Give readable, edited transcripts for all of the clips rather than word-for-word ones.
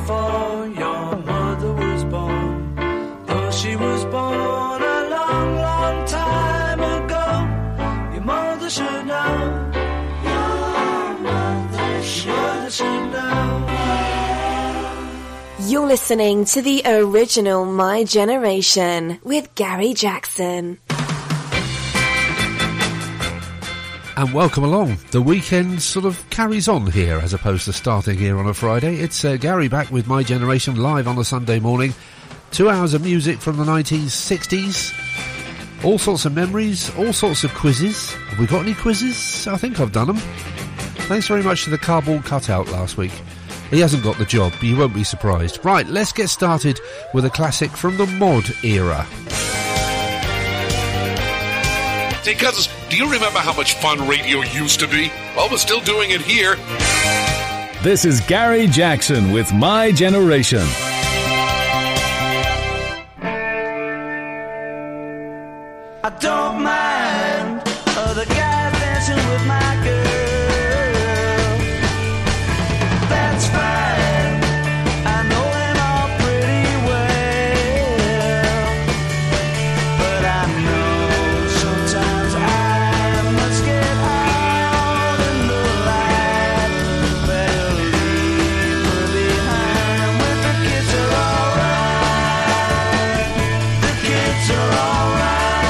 before your mother was born. Though she was born a long, long time ago, your mother should know. Your mother should know. You're listening to the original My Generation with Gary Jackson. And welcome along. The weekend sort of carries on here as opposed to starting here on a Friday. It's Gary back with My Generation live on a Sunday morning. 2 hours of music from the 90s, 60s. All sorts of memories, all sorts of quizzes. Have we got any quizzes? I think I've done them. Thanks very much to the cardboard cutout last week. He hasn't got the job, but you won't be surprised. Right, let's get started with a classic from the mod era. Hey, cousins, do you remember how much fun radio used to be? Well, we're still doing it here. This is Gary Jackson with My Generation. I don't mind other guys dancing with my girl. That's fine. I know them all pretty well. But I know sometimes I must get out in the light. Better leave her behind when the kids are alright. The kids are alright.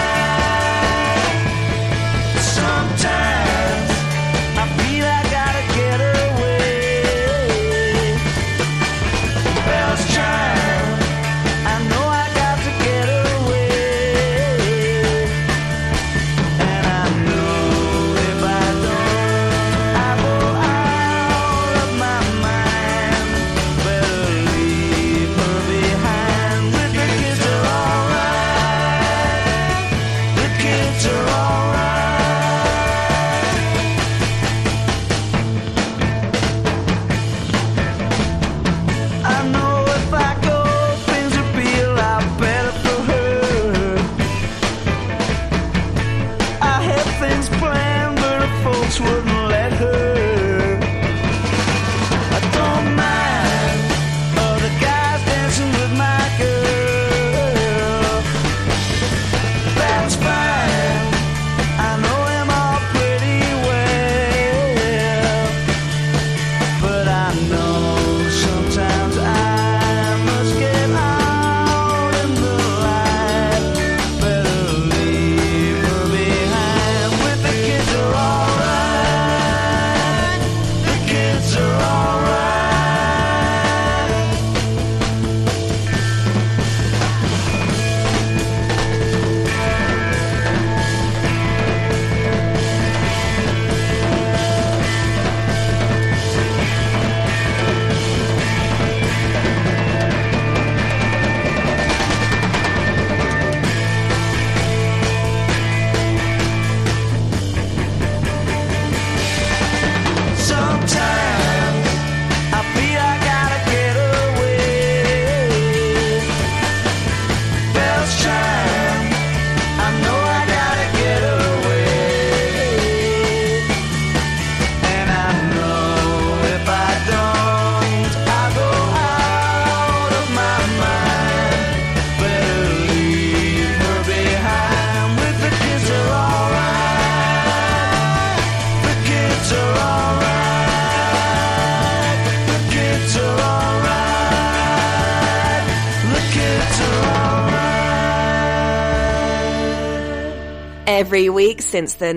Every week since the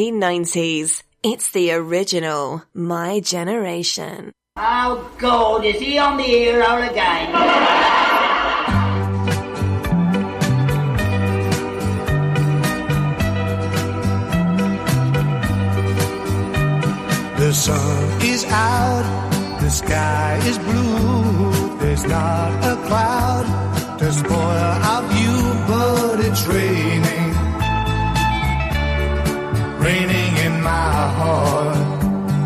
1990s, it's the original My Generation. Oh, God, is he on the air again? The sun is out, the sky is blue, there's not a cloud to spoil our view, but it's raining in my heart.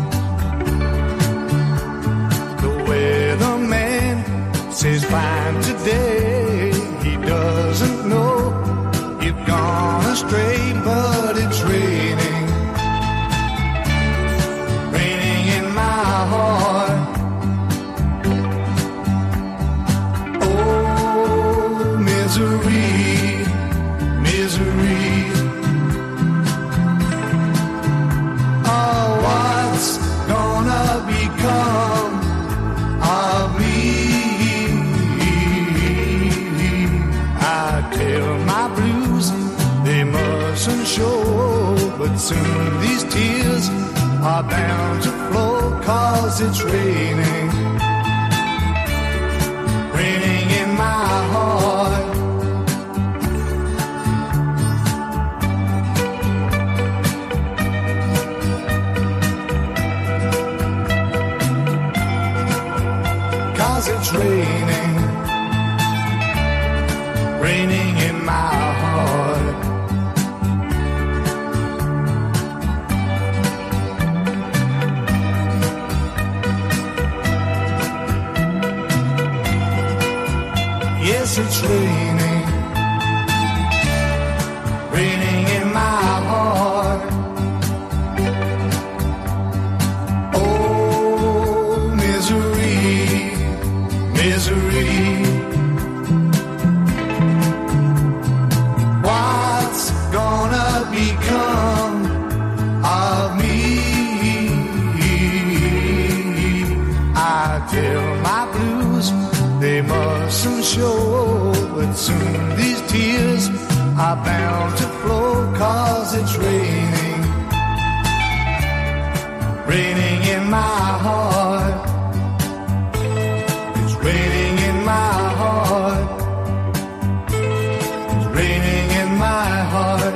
The weatherman says fine today, he doesn't know you've gone astray, but it's raining in my heart. misery. Oh, what's gonna become of me? I tell my blues they mustn't show, but soon these tears are bound to flow, 'cause it's raining, raining in my heart. It's raining, raining in my heart. Yes, it's raining, raining in my heart. Oh, misery, misery. What's gonna become of me? I tell my blues they mustn't show, but soon these tears are bound to flow, 'cause it's raining, raining in my heart. Raining in my heart. It's raining in my heart.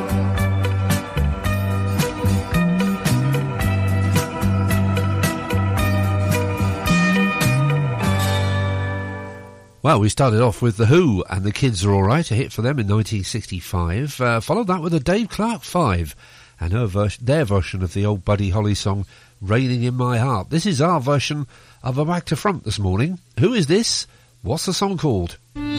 Well, we started off with The Who and The Kids Are Alright, a hit for them in 1965. Followed that with a Dave Clark 5 and their version of the old Buddy Holly song, Raining in My Heart. This is our version of a Back to Front this morning. Who is this? What's the song called?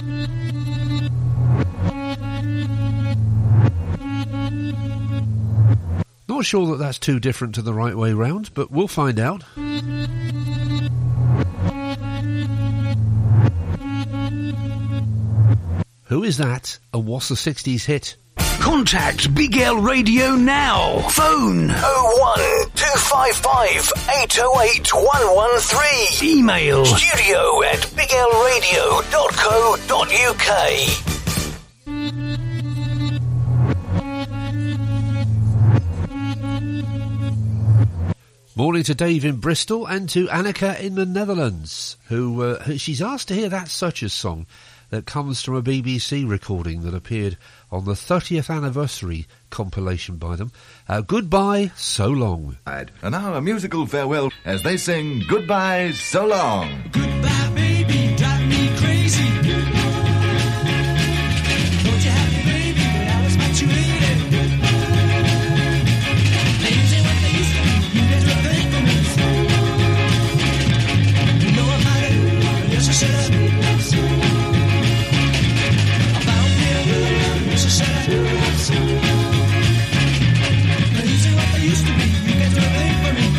Not sure that that's too different to the right way round, but we'll find out. Who is that, and what's the 60s hit? Contact Big L Radio now. Phone 01255 808 113. Email studio@biglradio.co.uk. Morning to Dave in Bristol and to Annika in the Netherlands, who she's asked to hear That Such a song that comes from a BBC recording that appeared on the 30th anniversary compilation by them. Goodbye, So Long. And now a musical farewell as they sing Goodbye, So Long. Goodbye, baby, drive me crazy. Don't you have me, baby, but I was infatuated. Things ain't what they used to be. You guys were fake for me. You know I'm out of it. Yes, I said I did. I found me a girl. Yes, I said I did. Things ain't what they used to be. You guys were fake for me.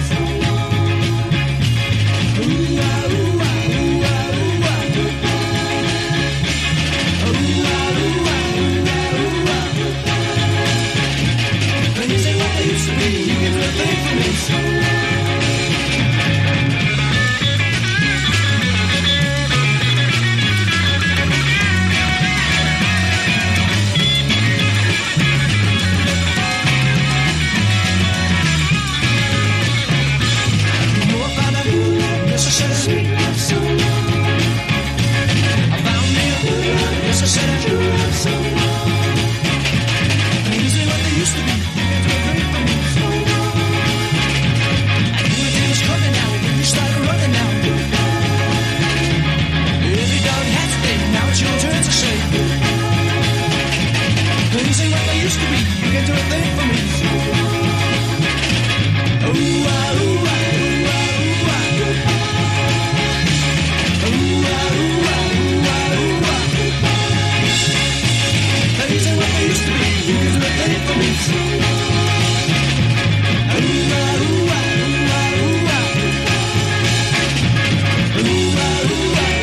Ooh, ah, ooh, ah, ooh, ah, ooh, ah. Ooh, ah, ooh, ah, ooh, ah, ooh, ah. Things ain't what they used to be. You guys were fake for me.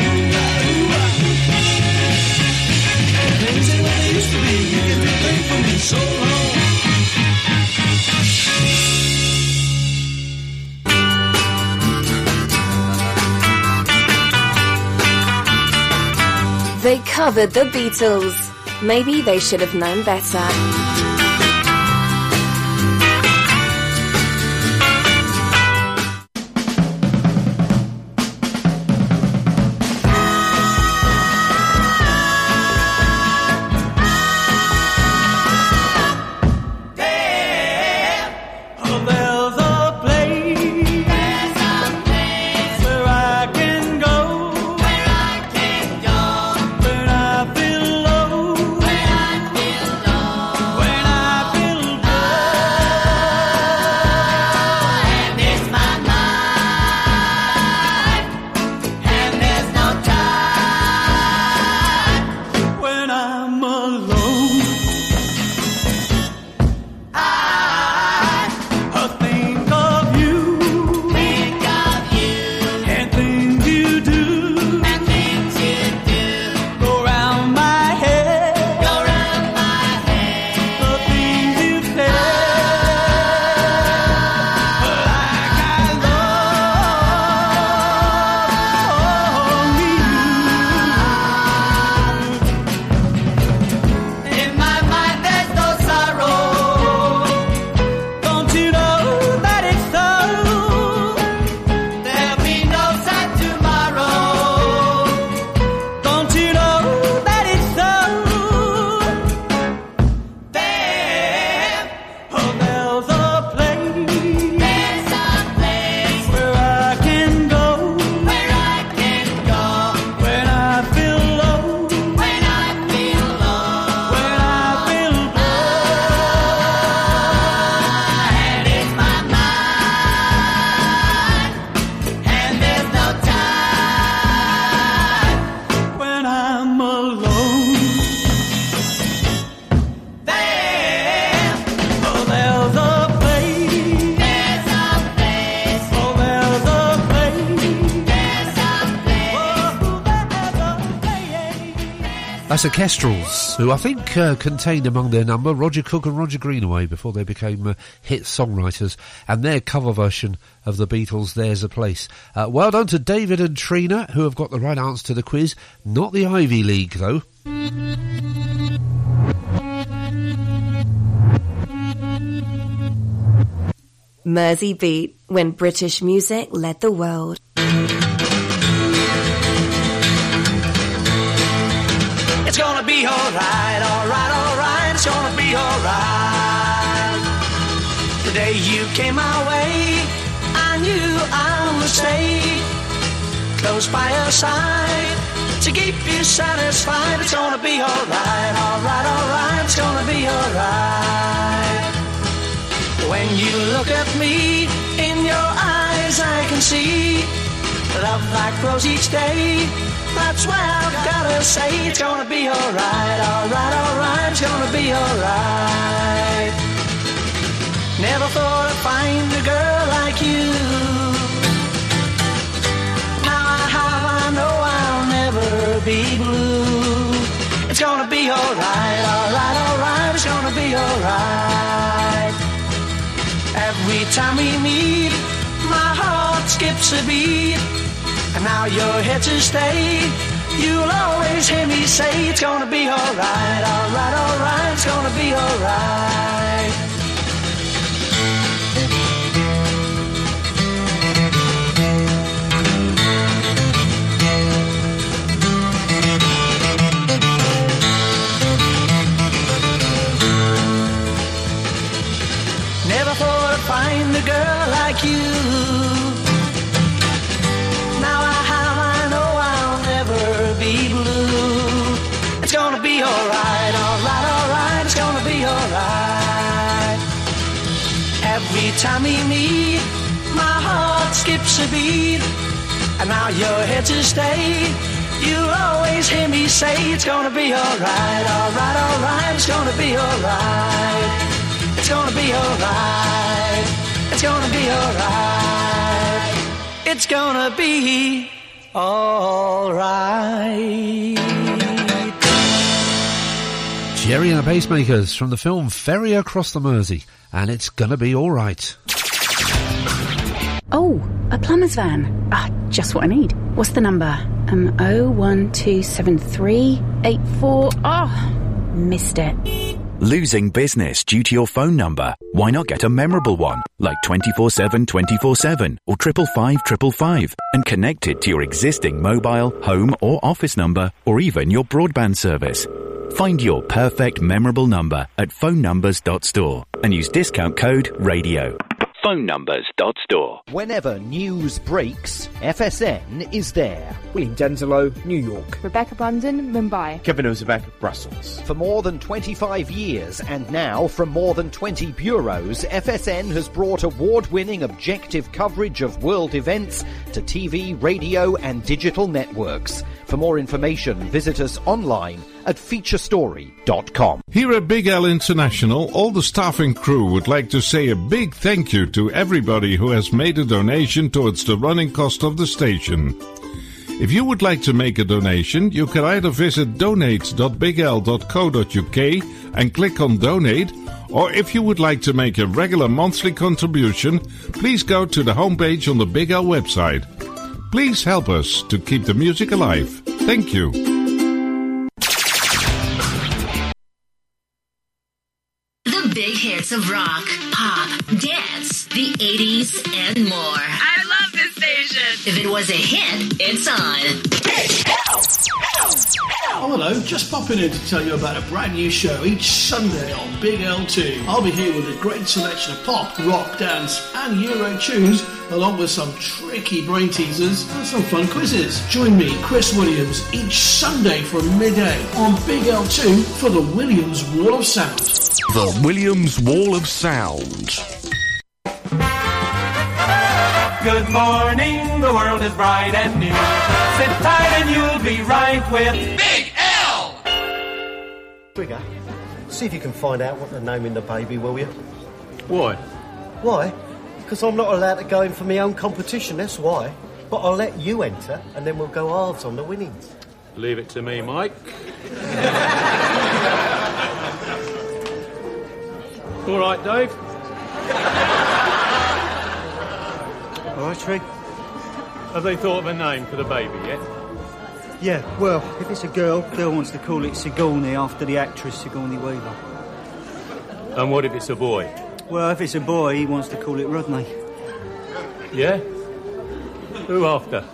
Things ain't what they used to be. You get the thing from me. so long. They covered the Beatles. Maybe they should have known better. That's the Kestrels, who I think contained among their number Roger Cook and Roger Greenaway before they became hit songwriters, and their cover version of the Beatles' There's a Place. Well done to David and Trina, who have got the right answer to the quiz. Not the Ivy League, though. Mersey Beat, when British music led the world. It's gonna be alright, alright, alright, it's gonna be alright. The day you came my way, I knew I would stay close by your side to keep you satisfied. It's gonna be alright, alright, alright, it's gonna be alright. When you look at me, in your eyes I can see love that grows each day. That's why I've gotta say it's gonna be alright, alright, alright, it's gonna be alright. Never thought I'd find a girl like you. Now I have, I know I'll never be blue. It's gonna be alright, alright, alright, it's gonna be alright. Every time we meet, my heart skips a beat. And now you're here to stay. You'll always hear me say it's gonna be alright, alright, alright, it's gonna be alright. Never thought I'd find a girl like you. Be blue. It's gonna be alright, alright, alright, it's gonna be alright. Every time we meet, my heart skips a beat. And now you're here to stay. You'll always hear me say it's gonna be alright, alright, alright, it's gonna be alright. It's gonna be alright. It's gonna be alright. It's gonna be all right. Gerry and the Pacemakers from the film Ferry Across the Mersey, and it's gonna be alright. Oh, a plumber's van. Just what I need. What's the number? 0127384. Missed it. Losing business due to your phone number? Why not get a memorable one, like 24/7 24/7 or 555 555, and connect it to your existing mobile, home or office number, or even your broadband service. Find your perfect memorable number at phonenumbers.store and use discount code RADIO. phonenumbers.store. Whenever news breaks, FSN is there. William Denzelo, New York. Rebecca Bundon, Mumbai. Kevin Ozebek, Brussels. For more than 25 years and now from more than 20 bureaus, FSN has brought award-winning objective coverage of world events to TV, radio and digital networks. For more information, visit us online at featurestory.com. Here at Big L International, all the staff and crew would like to say a big thank you to everybody who has made a donation towards the running cost of the station. If you would like to make a donation, you can either visit donate.bigl.co.uk and click on donate, or if you would like to make a regular monthly contribution, please go to the homepage on the Big L website. Please help us to keep the music alive. Thank you. The big hits of rock, pop, dance, the 80s, and more. I love this station. If it was a hit, it's on. Oh, hello. Just popping in to tell you about a brand new show each Sunday on Big L2. I'll be here with a great selection of pop, rock, dance, and Euro tunes, along with some tricky brain teasers and some fun quizzes. Join me, Chris Williams, each Sunday from midday on Big L2 for the Williams Wall of Sound. The Williams Wall of Sound. Good morning, the world is bright and new. Sit tight and you'll be right with Big L! Trigger, see if you can find out what they're naming the baby, will you? Why? Why? Because I'm not allowed to go in for my own competition, that's why. But I'll let you enter, and then we'll go halves on the winnings. Leave it to me, Mike. All right, Dave. All right, Trig. Have they thought of a name for the baby yet? Yeah, well, if it's a girl, Phil wants to call it Sigourney after the actress Sigourney Weaver. And what if it's a boy? Well, if it's a boy, he wants to call it Rodney. Yeah? Who after?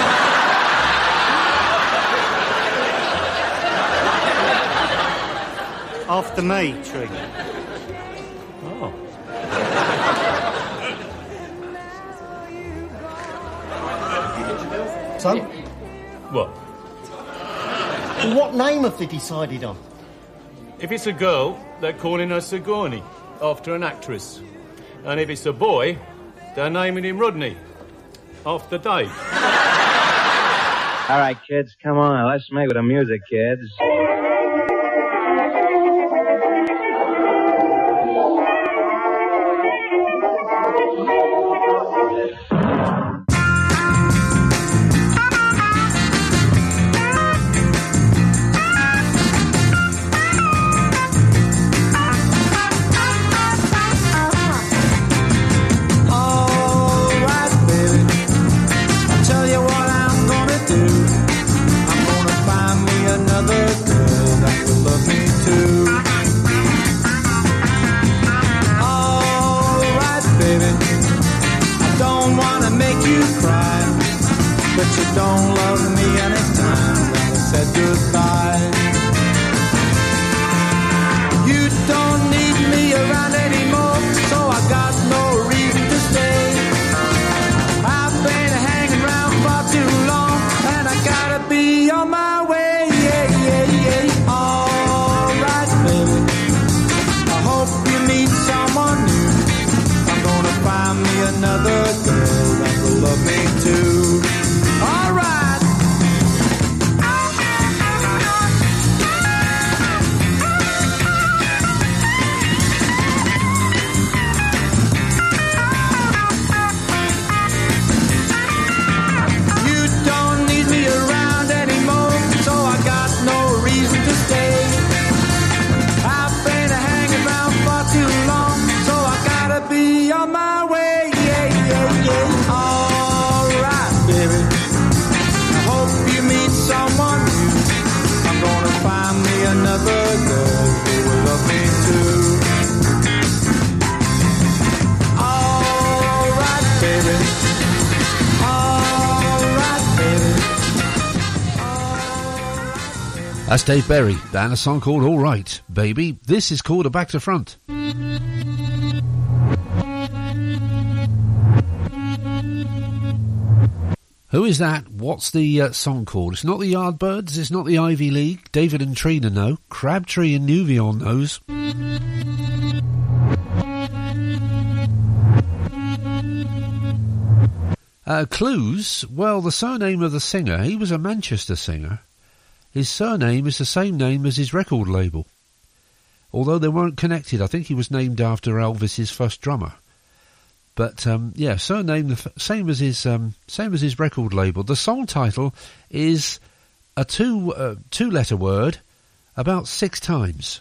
After me, Trig. Oh. So? What? Well, what name have they decided on? If it's a girl, they're calling her Sigourney, after an actress. And if it's a boy, they're naming him Rodney, after Dave. All right, kids, come on. Let's make with the music, kids. That's Dave Berry, and a song called All Right, Baby. This is called A Back to Front. Who is that? What's the song called? It's not the Yardbirds, it's not the Ivy League. David and Trina know. Crabtree and Nuvion knows. Clues? Well, the surname of the singer, he was a Manchester singer. His surname is the same name as his record label. Although they weren't connected, I think he was named after Elvis's first drummer. But yeah, surname same as his record label. The song title is a two-letter word about 6 times.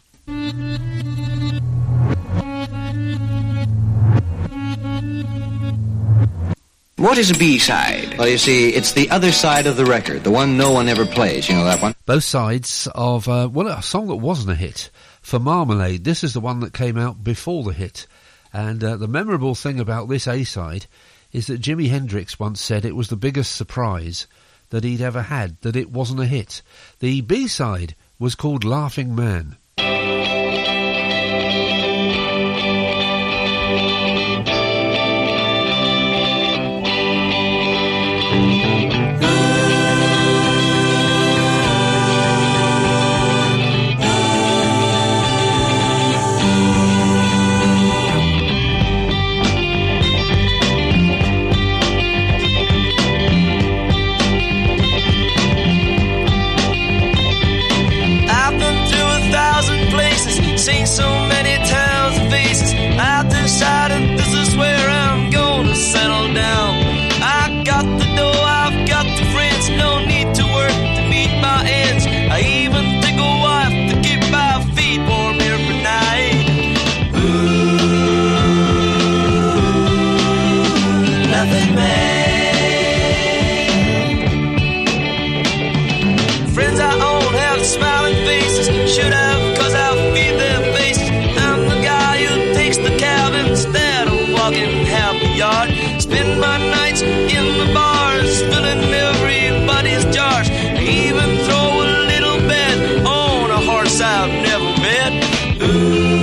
What is a B-side? Well, you see, it's the other side of the record, the one no one ever plays. You know that one? Both sides of a song that wasn't a hit. For Marmalade, this is the one that came out before the hit. And the memorable thing about this A-side is that Jimi Hendrix once said it was the biggest surprise that he'd ever had, that it wasn't a hit. The B-side was called Laughing Man. Seen so many towns and faces. I've decided this is where I'm gonna settle down. I got the dough, I've got the friends. No need to work to meet my ends. I even take a wife to keep my feet warm every night. Ooh, nothing man. Friends I own have smiling faces. Should have, 'cause I feed them. Walking half a yard, spend my nights in the bars, filling everybody's jars. I even throw a little bet on a horse I've never met. Ooh,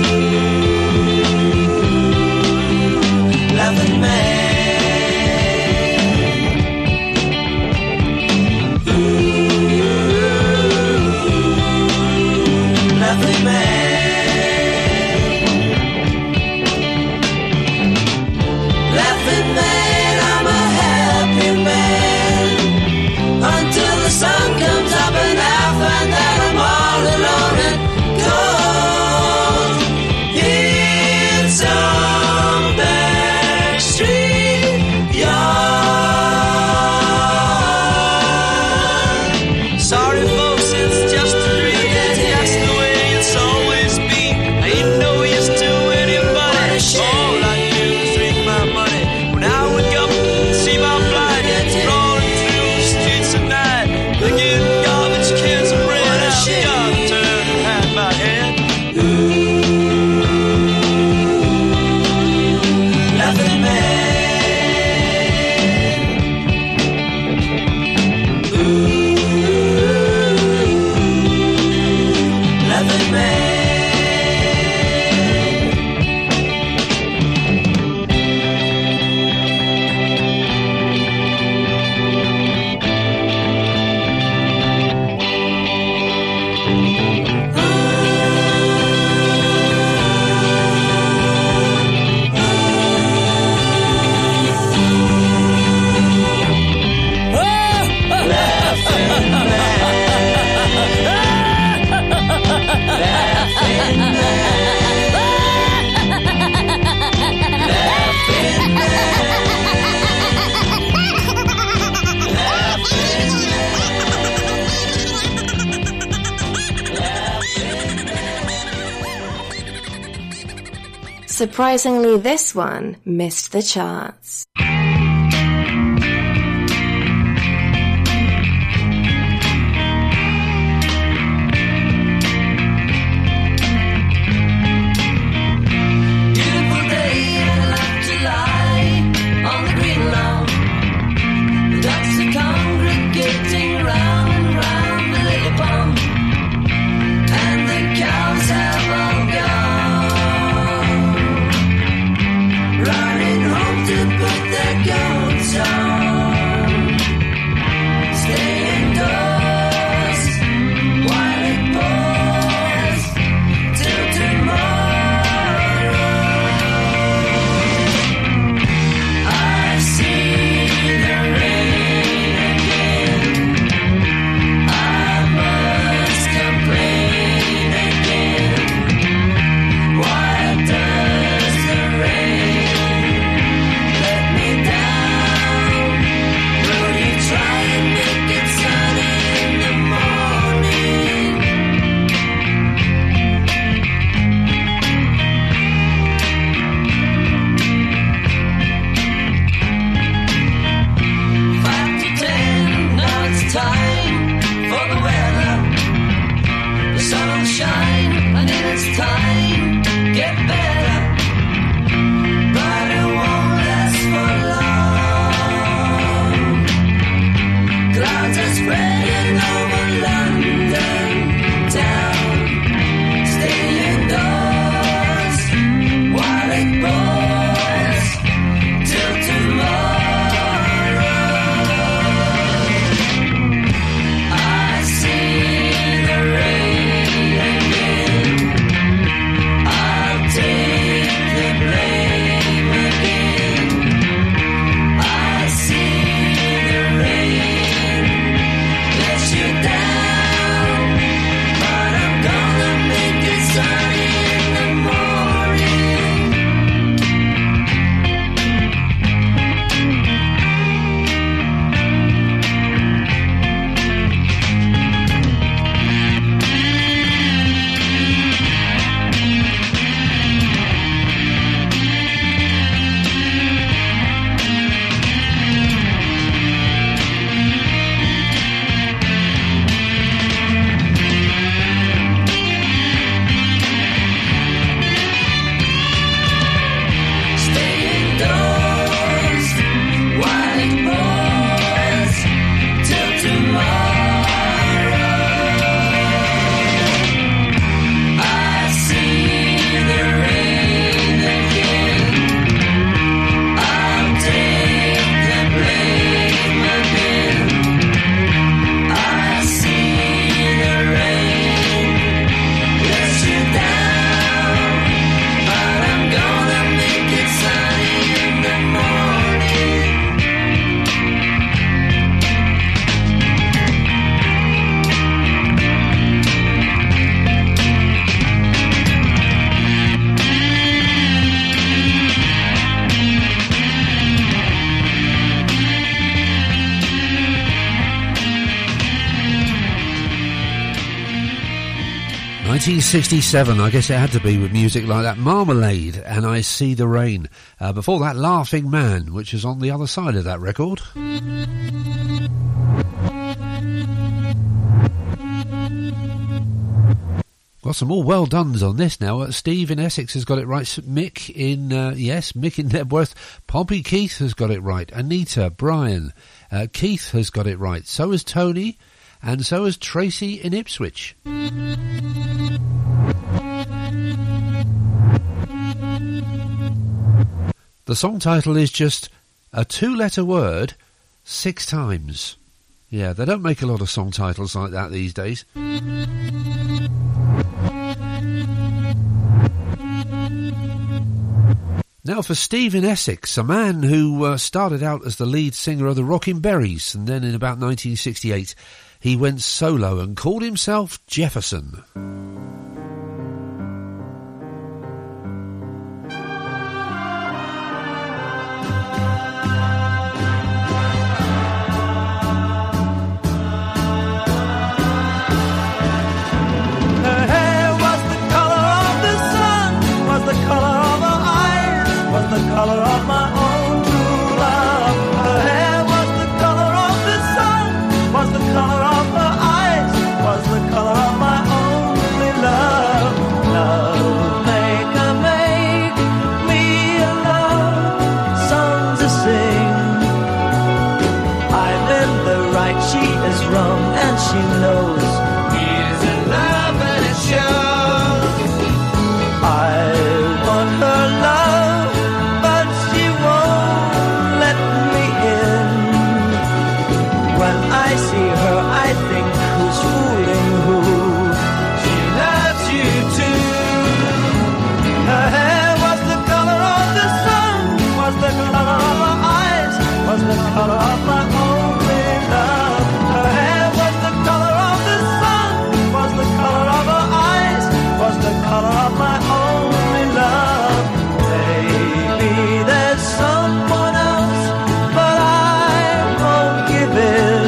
laughing man. Ooh, laughing man. Until the sun comes up and I find that I'm all alone and cold in some back street yard. Sorry folks, it's just a dream. That's the way it's always been. I ain't no use to anybody. All I do is drink my money. When I wake up and see my blind, crawling through the streets at night, picking garbage cans and bread. I've got to turn and hide my head. Ooh, laughing man. Ooh, laughing man. Surprisingly, this one missed the charts. Beautiful day, I love to lie on the green lawn. The ducks are congregating round and round the lily pond. 1967, I guess it had to be with music like that. Marmalade and I See the Rain. Before that, Laughing Man, which is on the other side of that record. Got some more well dones on this now. Steve in Essex has got it right. Mick in Nebworth. Poppy Keith has got it right. Anita, Brian, Keith has got it right. So has Tony, and so has Tracy in Ipswich. The song title is just a 2-letter word 6 times. Yeah, they don't make a lot of song titles like that these days. Now for Steve in Essex, a man who started out as the lead singer of the Rockin' Berries, and then in about 1968 he went solo and called himself Jefferson. The color of my own true love. Her hair was the color of the sun, was the color of her eyes, was the color of my only love. Love maker, make me a love song to sing. I'm in the right, she is wrong, and she knows he is in love and it shows. I want her love, I see her, I think, who's fooling who? She loves you too. Her hair was the color of the sun, was the color of her eyes, was the color of my only love. Her hair was the color of the sun, was the color of her eyes, was the color of my only love. Maybe there's someone else, but I won't give in.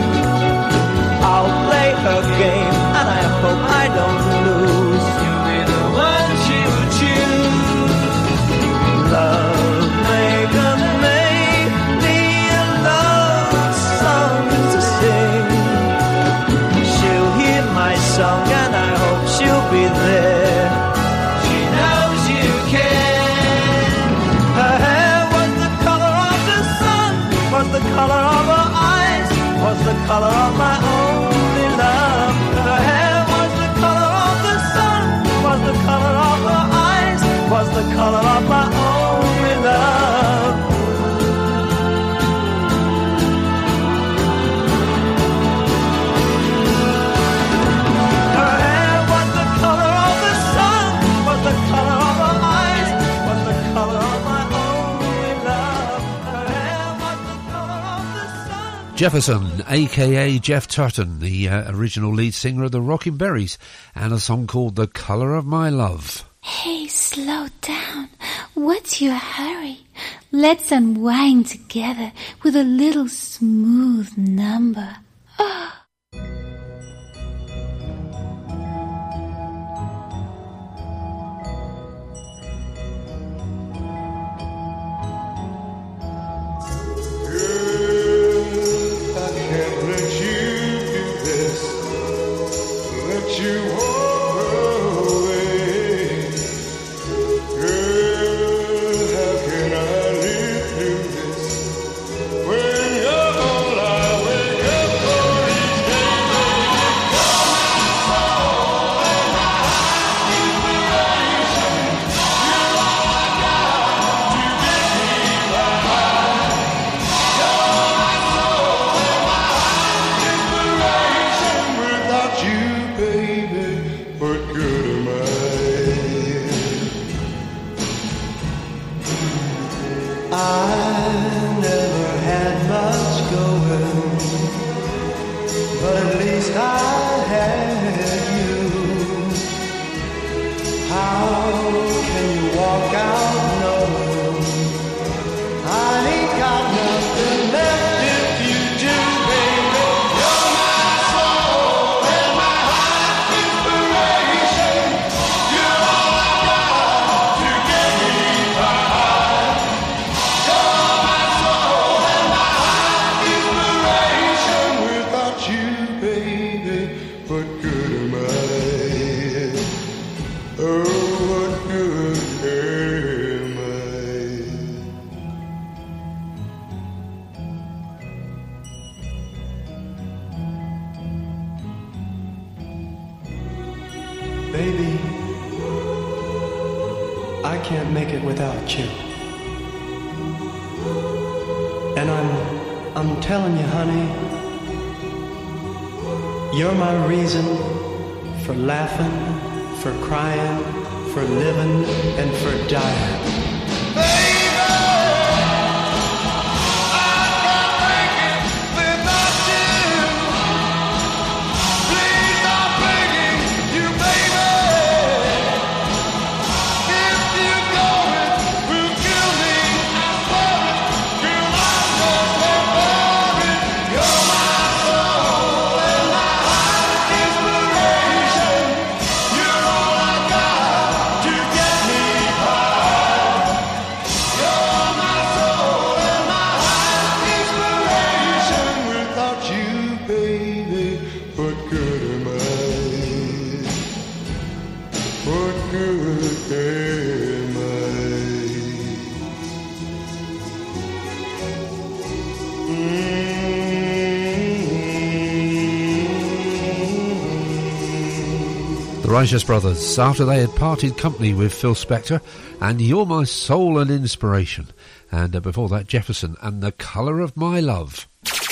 Her game, and I hope I don't lose. You'll be the one she would choose. Love maker, make me a love song to sing. She'll hear my song, and I hope she'll be there. She knows you can. Her hair was the color of the sun, was the color of her eyes, was the color of my only love. Her hair was the color of the sun, was the color of her eyes, was the color of my only love. Her hair was the color of the sun, was the color of her eyes, was the color of my only love. Her hair was the color of the sun. Jefferson, a.k.a. Jeff Turton, the original lead singer of the Rockin' Berries, and a song called The Colour of My Love. Hey, slow down. What's your hurry? Let's unwind together with a little smooth number. Oh. You're my soul and my heart inspiration. can't make it without you. And I'm telling you, honey, you're my reason for laughing, for crying, for living, and for dying. The Righteous Brothers, after they had parted company with Phil Spector and You're My Soul and Inspiration, and before that Jefferson and The Colour of My Love.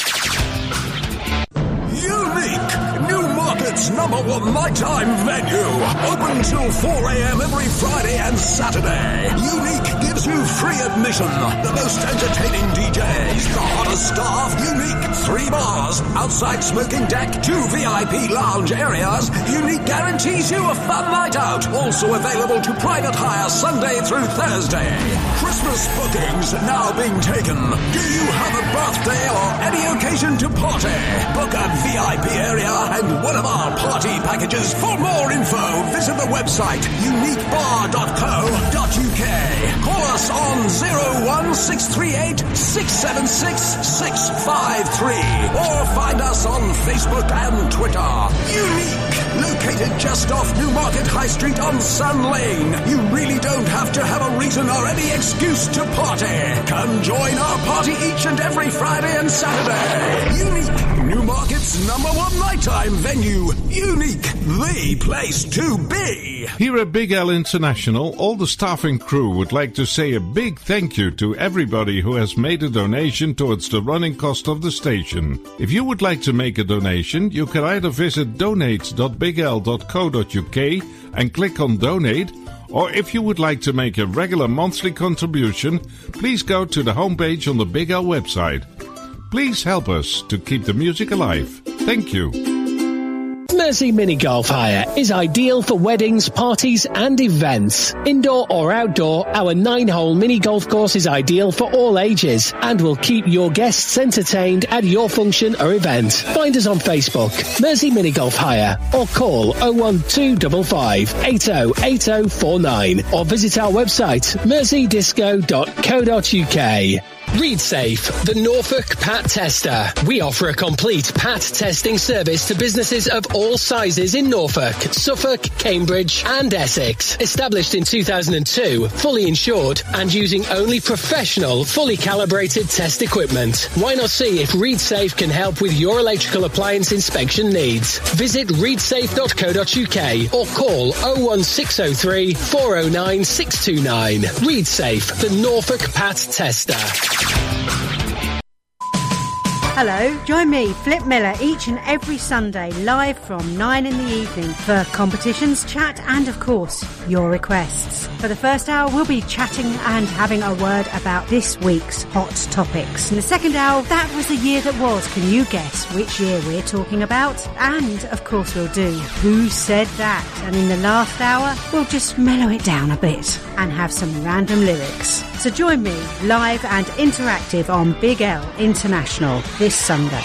Unique! Newmarket's #1 nighttime venue. Open till 4 a.m. every Friday and Saturday. Unique gives you free admission. The most entertaining DJs, the hottest staff. Unique 3 bars, outside smoking deck, 2 VIP lounge areas. Unique guarantees you a fun night out. Also available to private hire Sunday through Thursday. Christmas bookings now being taken. Do you have a birthday or any occasion to party? Book a VIP area and one of our party packages. For more info, visit the website uniquebar.co.uk. Call us on 01638 676 653 or find us on Facebook and Twitter. Unique, located just off Newmarket High Street on Sun Lane. You really don't have to have a reason or any excuse to party. Come join our party each and every Friday and Saturday. Unique, Newmarket's #1 nighttime venue. Unique, the place to be. Here at Big L International, all the staff and crew would like to say a big thank you to everybody who has made a donation towards the running cost of the station. If you would like to make a donation, you can either visit donate.bigl.co.uk and click on donate, or if you would like to make a regular monthly contribution, please go to the homepage on the Big L website. Please help us to keep the music alive. Thank you. Mersey Mini Golf Hire is ideal for weddings, parties and events. Indoor or outdoor, our 9-hole mini golf course is ideal for all ages and will keep your guests entertained at your function or event. Find us on Facebook, Mersey Mini Golf Hire, or call 01255 808049 or visit our website merseydisco.co.uk. ReadSafe, the Norfolk Pat Tester. We offer a complete Pat testing service to businesses of all sizes in Norfolk, Suffolk, Cambridge and Essex. Established in 2002, fully insured and using only professional, fully calibrated test equipment. Why not see if ReadSafe can help with your electrical appliance inspection needs? Visit readsafe.co.uk or call 01603 409 629. ReadSafe, the Norfolk Pat Tester. Hello, join me, Flip Miller, each and every Sunday, live from 9 in the evening for competitions, chat and, of course, your requests. For the first hour, we'll be chatting and having a word about this week's hot topics. In the second hour, that was the year that was. Can you guess which year we're talking about? And, of course, we'll do Who Said That? And in the last hour, we'll just mellow it down a bit and have some random lyrics. So join me, live and interactive on Big L International this Sunday.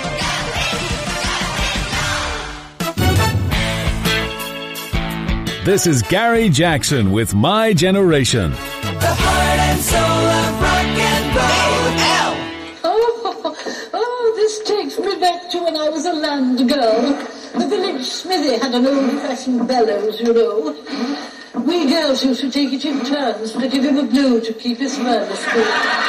This is Gary Jackson with My Generation. The heart and soul of rock and roll. Oh, this takes me back to when I was a land girl. The village smithy had an old-fashioned bellows, you know. We girls used to take it in turns to give him a blow to keep his furnace cool.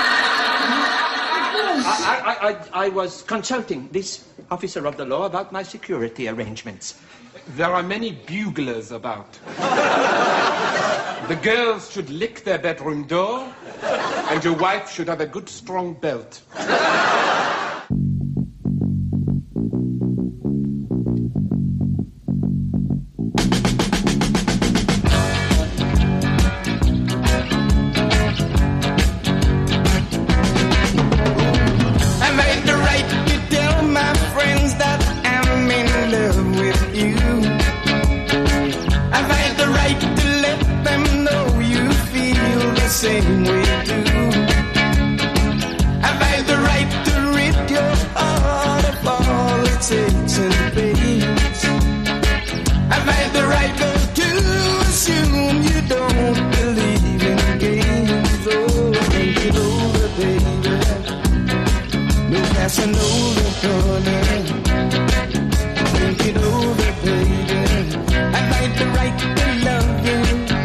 I was consulting this officer of the law about my security arrangements. There are many buglers about. The girls should lick their bedroom door, and your wife should have a good strong belt. Same we do. I've had the right to rid your heart of all its aches and pains. I've had the right to assume you don't believe in games. Oh, think it over, baby. No Casanova, honey. Think it over, baby. I've had the right to love you.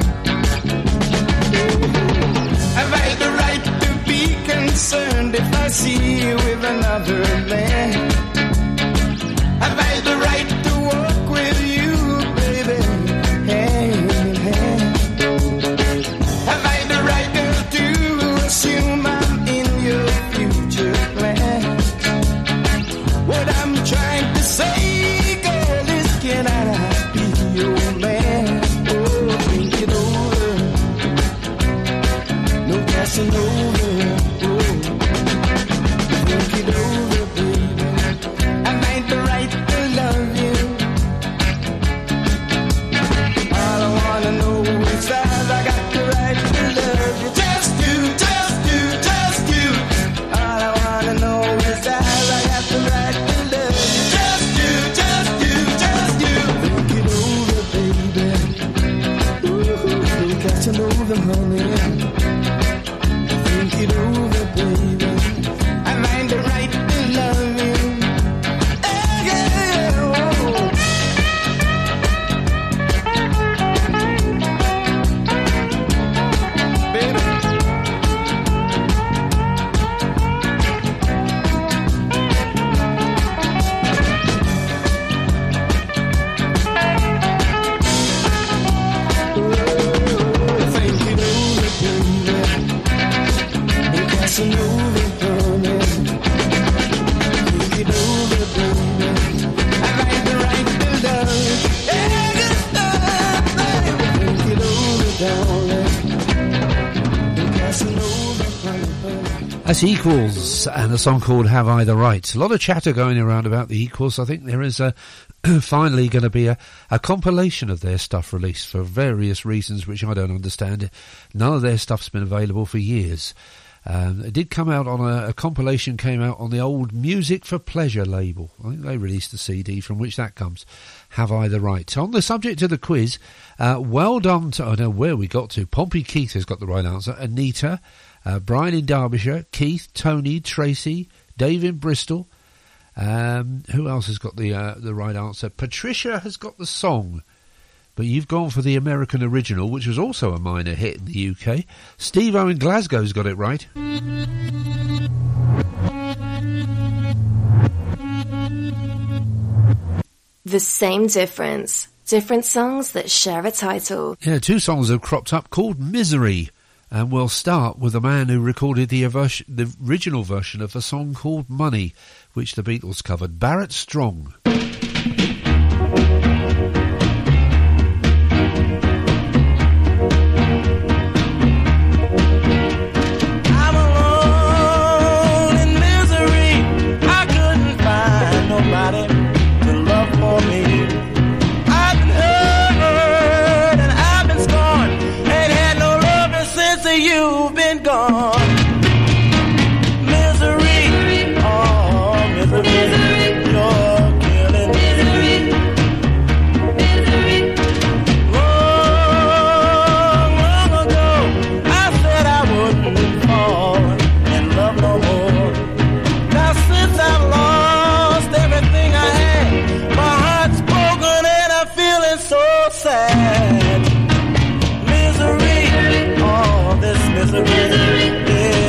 I've had the right to be concerned if I see you with another man. I've had the right to walk with you, baby, hand in hand. I've had the right, girl, to assume I'm in your future plans. What I'm trying to say, girl, is can I be your man? Oh, think it over. No passing over, oh. Think it over, baby. I made the right to love you. All I wanna know is that I got the right to love you. Just you, just you, just you. All I wanna know is that I got the right to love you. Just you, just you, just you. Think it over, baby. Ooh, catching over, honey. Think it over, baby. I mind the right to love you. Yeah, yeah, oh. Baby. Think it over, baby. Passing over, honey. Think it over, baby. I like the right to love. Yeah, think it over, darling. Passing over, honey. That's Equals and a song called Have I the Right. A lot of chatter going around about the Equals. I think there is finally going to be a compilation of their stuff released for various reasons which I don't understand. None of their stuff's been available for years. It did come out on a compilation, came out on the old Music for Pleasure label. I think they released a CD from which that comes. Have I the Right? On the subject of the quiz, well done to, I don't know where we got to. Pompey Keith has got the right answer. Anita, Brian in Derbyshire, Keith, Tony, Tracy, Dave in Bristol. Who else has got the right answer? Patricia has got the song. But you've gone for the American original, which was also a minor hit in the UK. Steve-O in Glasgow's got it right. The same difference. Different songs that share a title. Yeah, two songs have cropped up called Misery. And we'll start with the man who recorded the original version of a song called Money, which the Beatles covered, Barrett Strong. You've been gone. Misery, oh, misery, you're killing misery. Long, long ago, I said I wouldn't fall in love no more. Now since I've lost everything I had, my heart's broken and I'm feeling so sad. Misery, oh, this misery, yeah.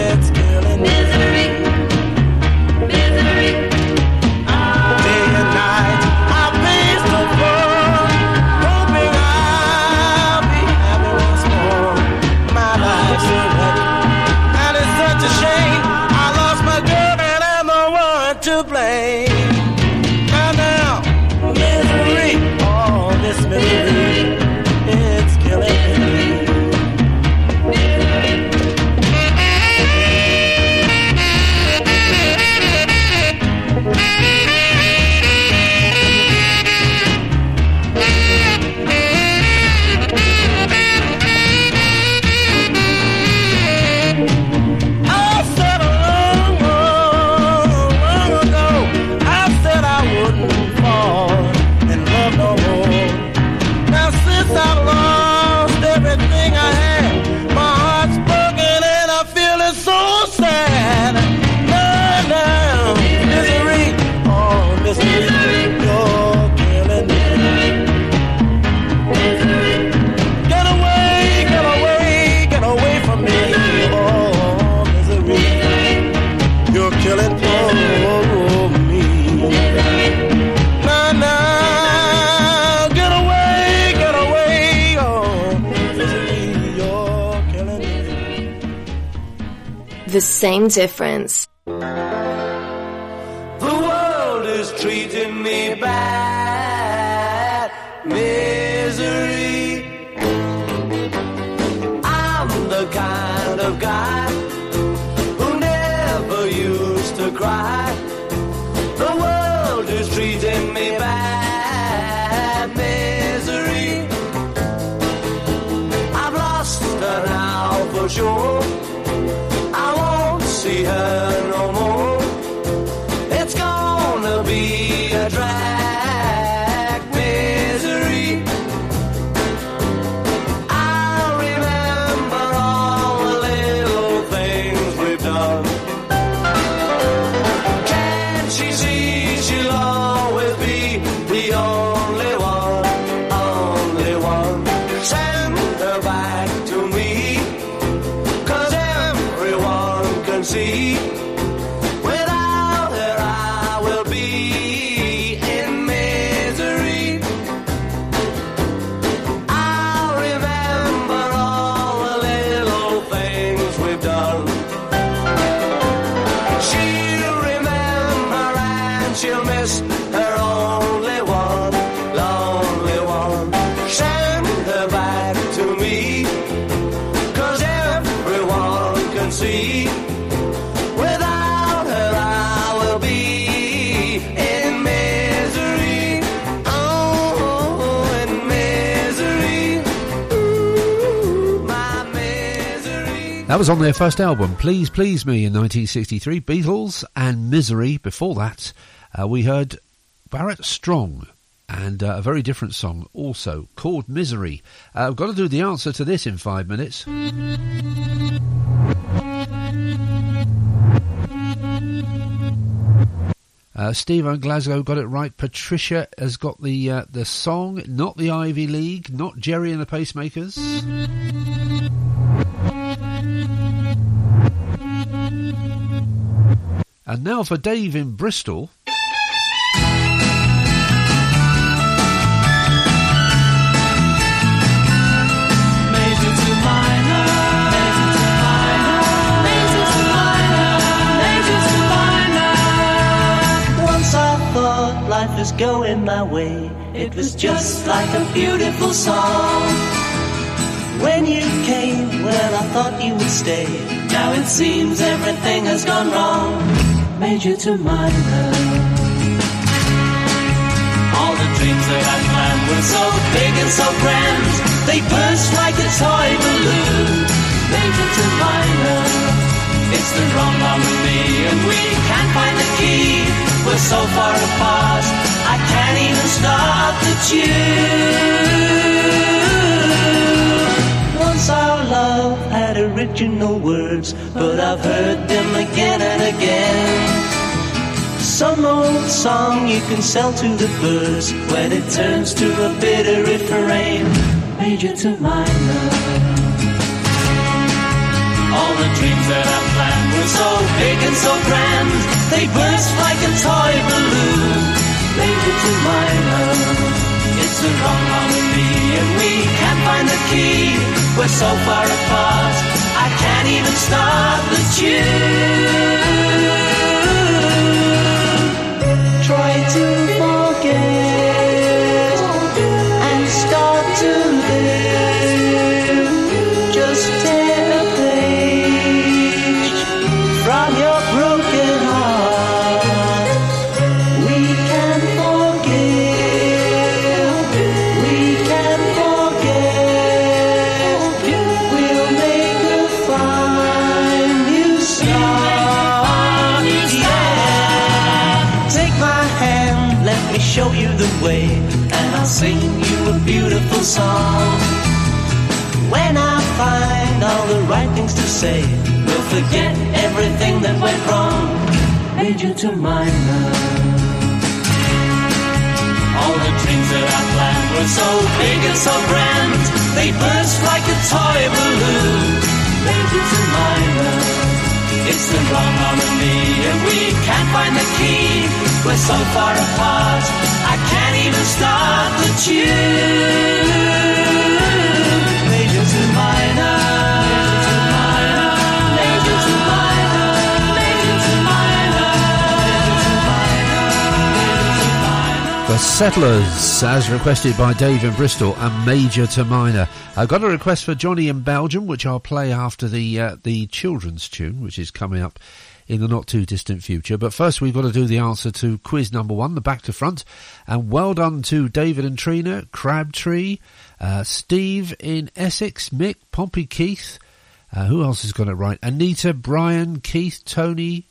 the same difference. The world is treating me bad. Misery. I'm the kind of guy who never used to cry. The world is treating me bad. Misery. I've lost her now for sure. I won't see her no more. It's gonna be a drag. Misery. I'll remember all the little things we've done. Can't she see she'll always be the only one, only one? Send her back to me, 'cause everyone can see without her I will be in misery. I'll remember all the little things we've done. She'll remember and she'll miss her only one, lonely one. Send her back to me, 'cause everyone can see without her I will be in misery. Oh, in misery. Ooh, my misery. That was on their first album, Please Please Me, in 1963, Beatles, and Misery. Before that, we heard Barrett Strong, and a very different song also, called Misery. I've got to do the answer to this in 5 minutes. Steve on Glasgow got it right. Patricia has got the song, not the Ivy League, not Jerry and the Pacemakers. And now for Dave in Bristol. Major to minor, major to minor, major to minor, major to minor. Once I thought life was going my way. It was just like a beautiful song. When you came, well, I thought you would stay. Now it seems everything has gone wrong. Major to minor. All the dreams that I planned were so big and so grand. They burst like a toy balloon. Major to minor. It's the wrong harmony and we can't find the key. We're so far apart, I can't even start the tune. Once our love had original words, but I've heard them again and again. Some old song you can sell to the birds when it turns to a bitter refrain. Major to minor. All the dreams that I planned were so big and so grand. They burst like a toy balloon. Major to minor. It's the wrong harmony and we can't find the key. We're so far apart, I can't even start the tune. Try to forget and start to live. Just tear a page from your broken heart. We can forgive, we can forget. We'll make a fine new start. Yeah. Take my hand, let me show you the way, and I'll sing you a beautiful song. When I find all the right things to say, we'll forget everything that went wrong. Major to minor. All the dreams that I planned were so big and so grand. They burst like a toy balloon. Major to minor. It's the wrong harmony and we can't find the key. We're so far apart, I can't even start the tune. Major to minor, major to minor, major to minor. Settlers, as requested by Dave in Bristol, and Major to Minor. I've got a request for Johnny in Belgium, which I'll play after the children's tune, which is coming up in the not too distant future. But first we've got to do the answer to quiz number 1, the back to front. And well done to David and Trina, Crabtree, Steve in Essex, Mick, Pompey, Keith. Who else has got it right? Anita, Brian, Keith, Tony.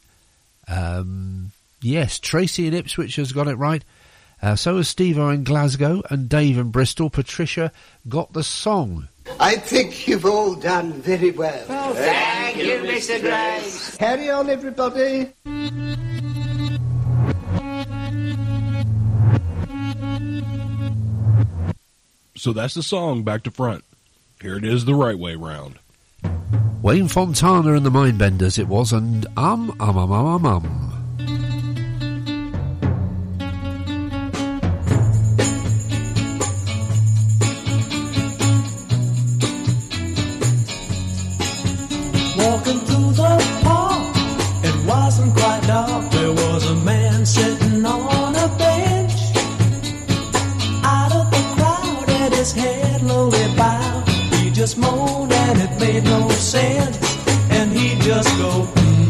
Yes, Tracy in Ipswich has got it right. So has Steve-O in Glasgow, and Dave in Bristol. Patricia got the song. I think you've all done very well. Oh, thank you, Mr. Grace. Carry on, everybody. So that's the song, back to front. Here it is the right way round. Wayne Fontana and the Mindbenders it was, and Walking through the park, it wasn't quite dark. There was a man sitting on a bench. Out of the crowd, and his head lowly bowed. He just moaned and it made no sense. And he just go,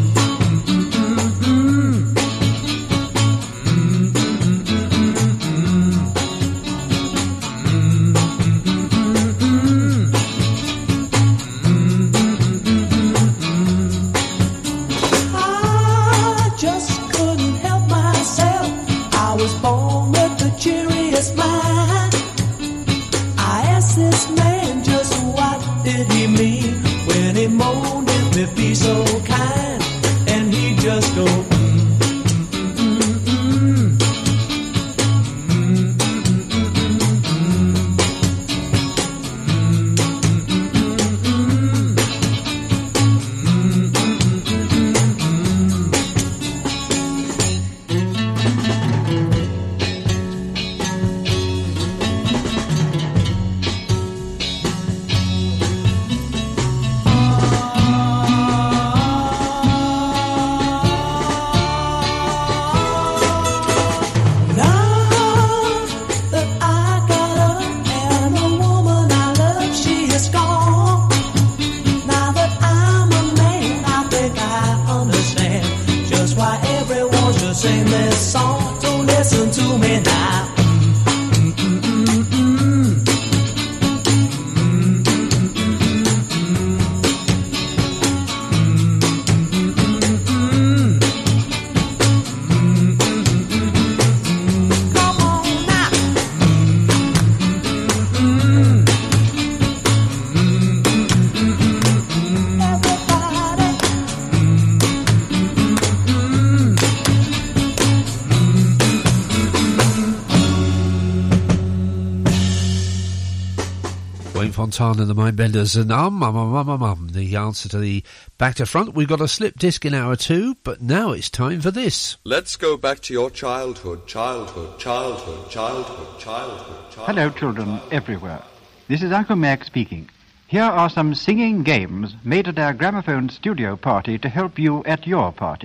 so kind, and he just go, sing this song, so listen to me now. Fontana and the Mindbenders, and the answer to the back to front. We've got a slip disc in hour 2, but now it's time for this. Let's go back to your childhood, childhood, childhood, childhood, childhood, childhood. Hello, children everywhere. This is Uncle Mac speaking. Here are some singing games made at our gramophone studio party to help you at your party.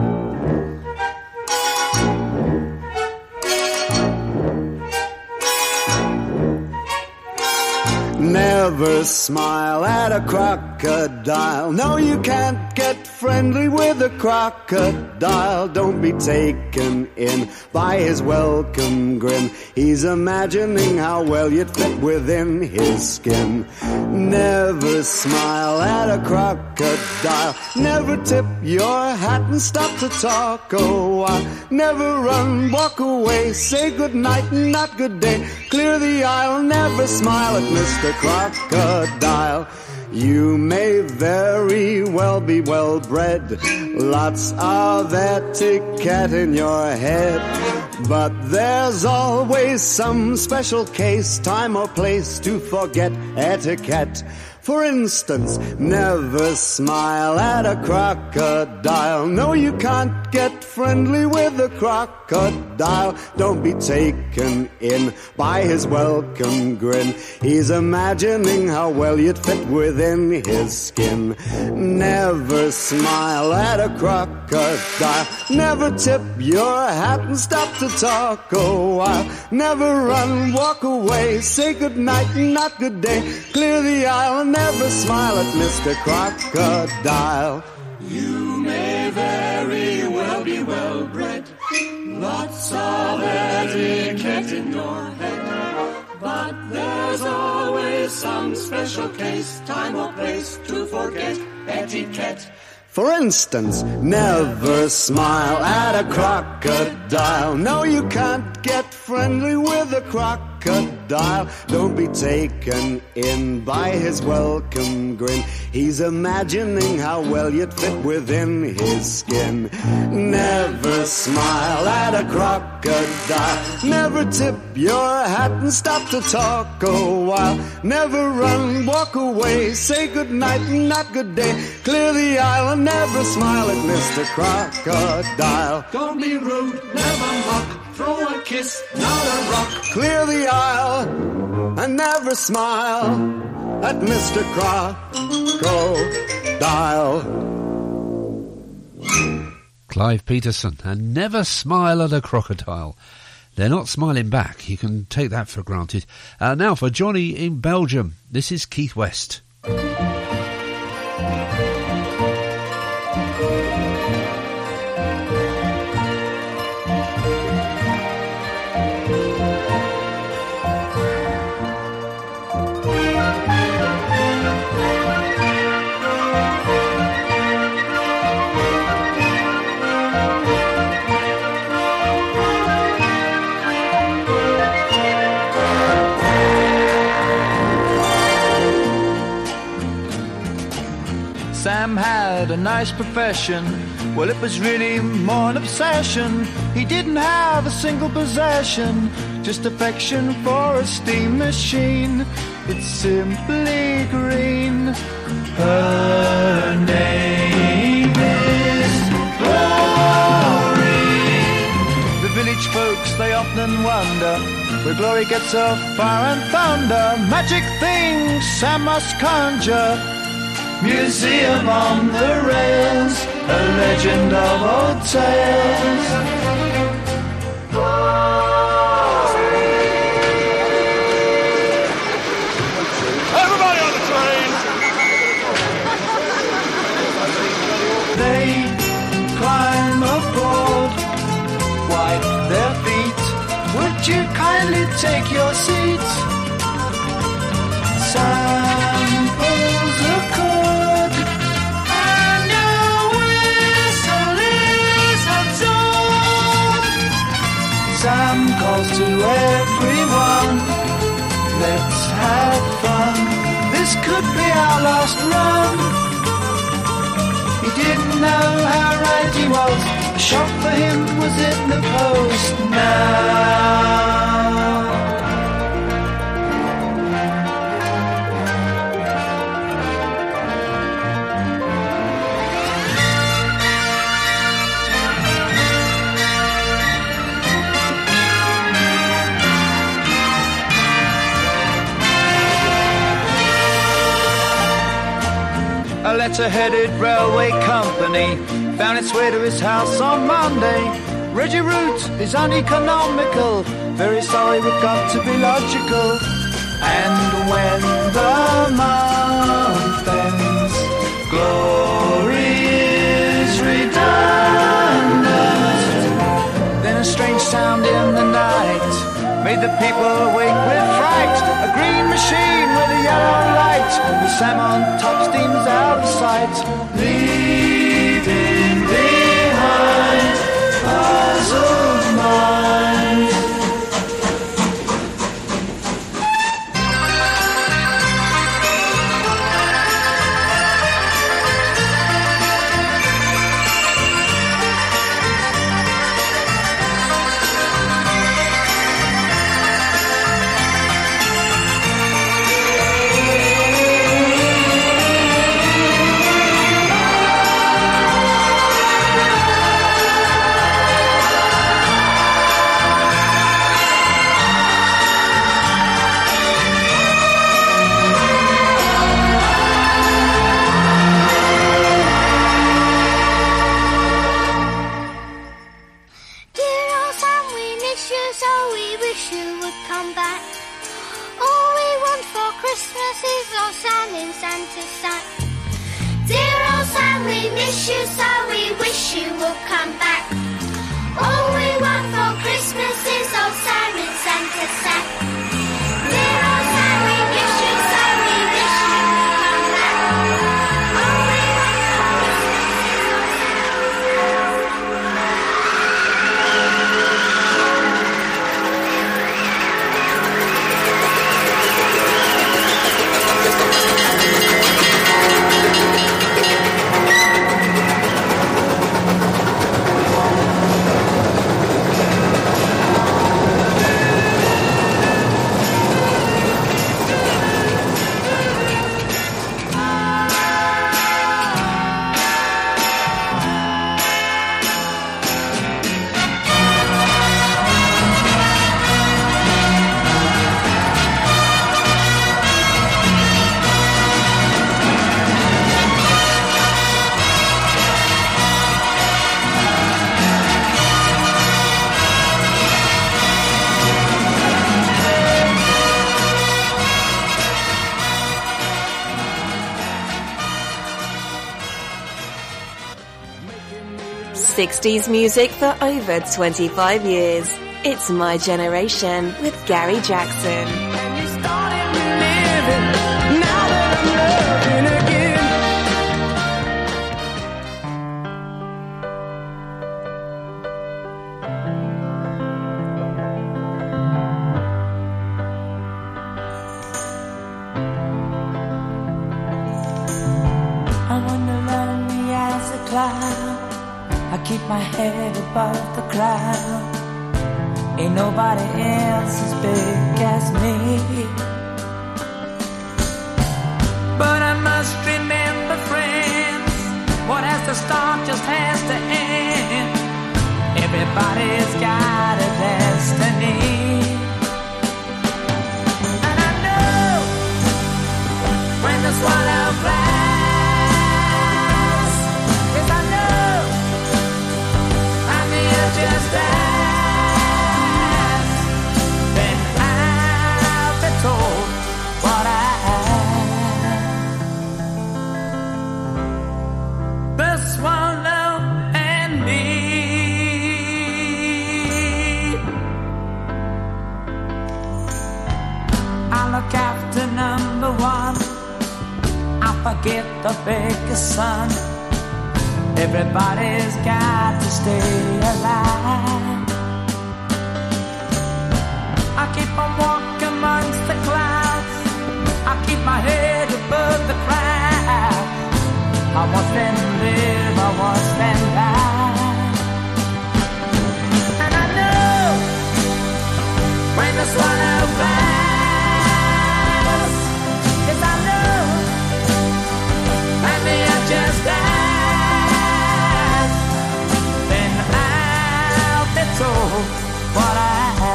Never smile at a crocodile. No, you can't get friendly with a crocodile. Don't be taken in by his welcome grin. He's imagining how well you'd fit within his skin. Never smile at a crocodile. Never tip your hat and stop to talk a while. Never run, walk away, say good night and not good day. Clear the aisle, never smile at Mr. Crocodile. You may very well be well bred, lots of etiquette in your head, but there's always some special case, time or place to forget etiquette. For instance, never smile at a crocodile. No, you can't get friendly with a crocodile. Don't be taken in by his welcome grin. He's imagining how well you'd fit within his skin. Never smile at a crocodile. Never tip your hat and stop to talk a while. Never run, walk away, say good night and not good day. Clear the aisle, never smile at Mr. Crocodile. You may very well be well bred, lots of etiquette in your head, but there's always some special case, time or place to forget etiquette. For instance, never smile at a crocodile. No, you can't get friendly with a crocodile. Don't be taken in by his welcome grin. He's imagining how well you'd fit within his skin. Never smile at a crocodile. Never tip your hat and stop to talk a while. Never run, walk away, say good night and not good day. Clear the aisle and never smile at Mr. Crocodile. Don't be rude, never mock, throw a kiss, not a rock. Clear the aisle and never smile at Mr. Crocodile. Clive Peterson, and never smile at a crocodile. They're not smiling back, you can take that for granted. Now for Johnny in Belgium, this is Keith West. Sam had a nice profession. Well, it was really more an obsession. He didn't have a single possession, just affection for a steam machine. It's simply green. Her name is Glory. The village folks, they often wonder where Glory gets her fire and thunder. Magic things Sam must conjure. Museum on the rails, a legend of old tales. Everybody on the train! They climb aboard, wipe their feet. Would you kindly take your seat? Sam pulls a cord, and a whistle is absorbed. Sam calls to everyone, let's have fun. This could be our last run. He didn't know how right he was. The shop for him was in the post now. A letter-headed railway company found its way to his house on Monday. Reggie Root is uneconomical, very sorry we've got to be logical. And when the month ends, Glory is redundant. Then a strange sound in the night made the people awake with fright. A green machine with a yellow light, with Sam on top, steams out of sight, leaving behind puzzled minds. Santa's son. Dear old Sam, we miss you so, we wish you would come back. All we want for Christmas is old Sam in Santa's sack. Dear old Sam, we miss you so, we wish you would come back. All we want for Christmas is old '60s music for over 25 years. It's My Generation with Gary Jackson. I wander lonely as a cloud. I keep my head above the crowd. Ain't nobody else as big as me. But I must remember, friends, what has to start just has to end. Everybody's got a destiny. And I know when the swallow flies. Just ask, then I'll be told what I am. The swallow and me. I look after number one. I forget the biggest son. Everybody's got to stay alive. I keep on walking amongst the clouds. I keep my head above the crowd. I once been live, I once been die. And I know when the swallow flies, yes I know, and me I just die. What I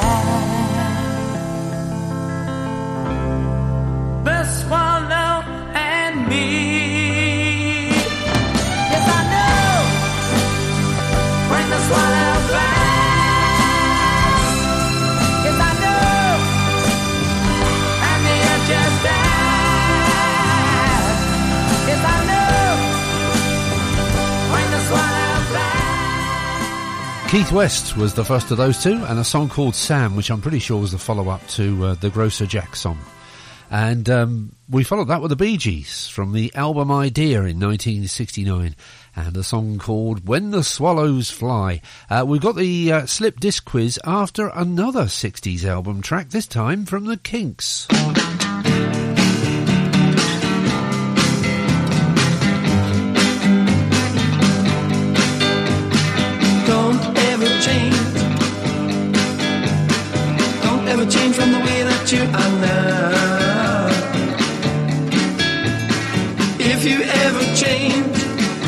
am, the swallow and me. Yes, I know when the swallow flies. Yes, I know, and the air just dies. Yes, I know when the swallow flies. Keith West was the first of those two, and a song called Sam, which I'm pretty sure was the follow-up to the Grocer Jack song. And we followed that with the Bee Gees from the album Idea in 1969, and a song called When the Swallows Fly. We've got the slip disc quiz after another 60s album track, this time from the Kinks. Don't ever change from the way that you are now. If you ever change,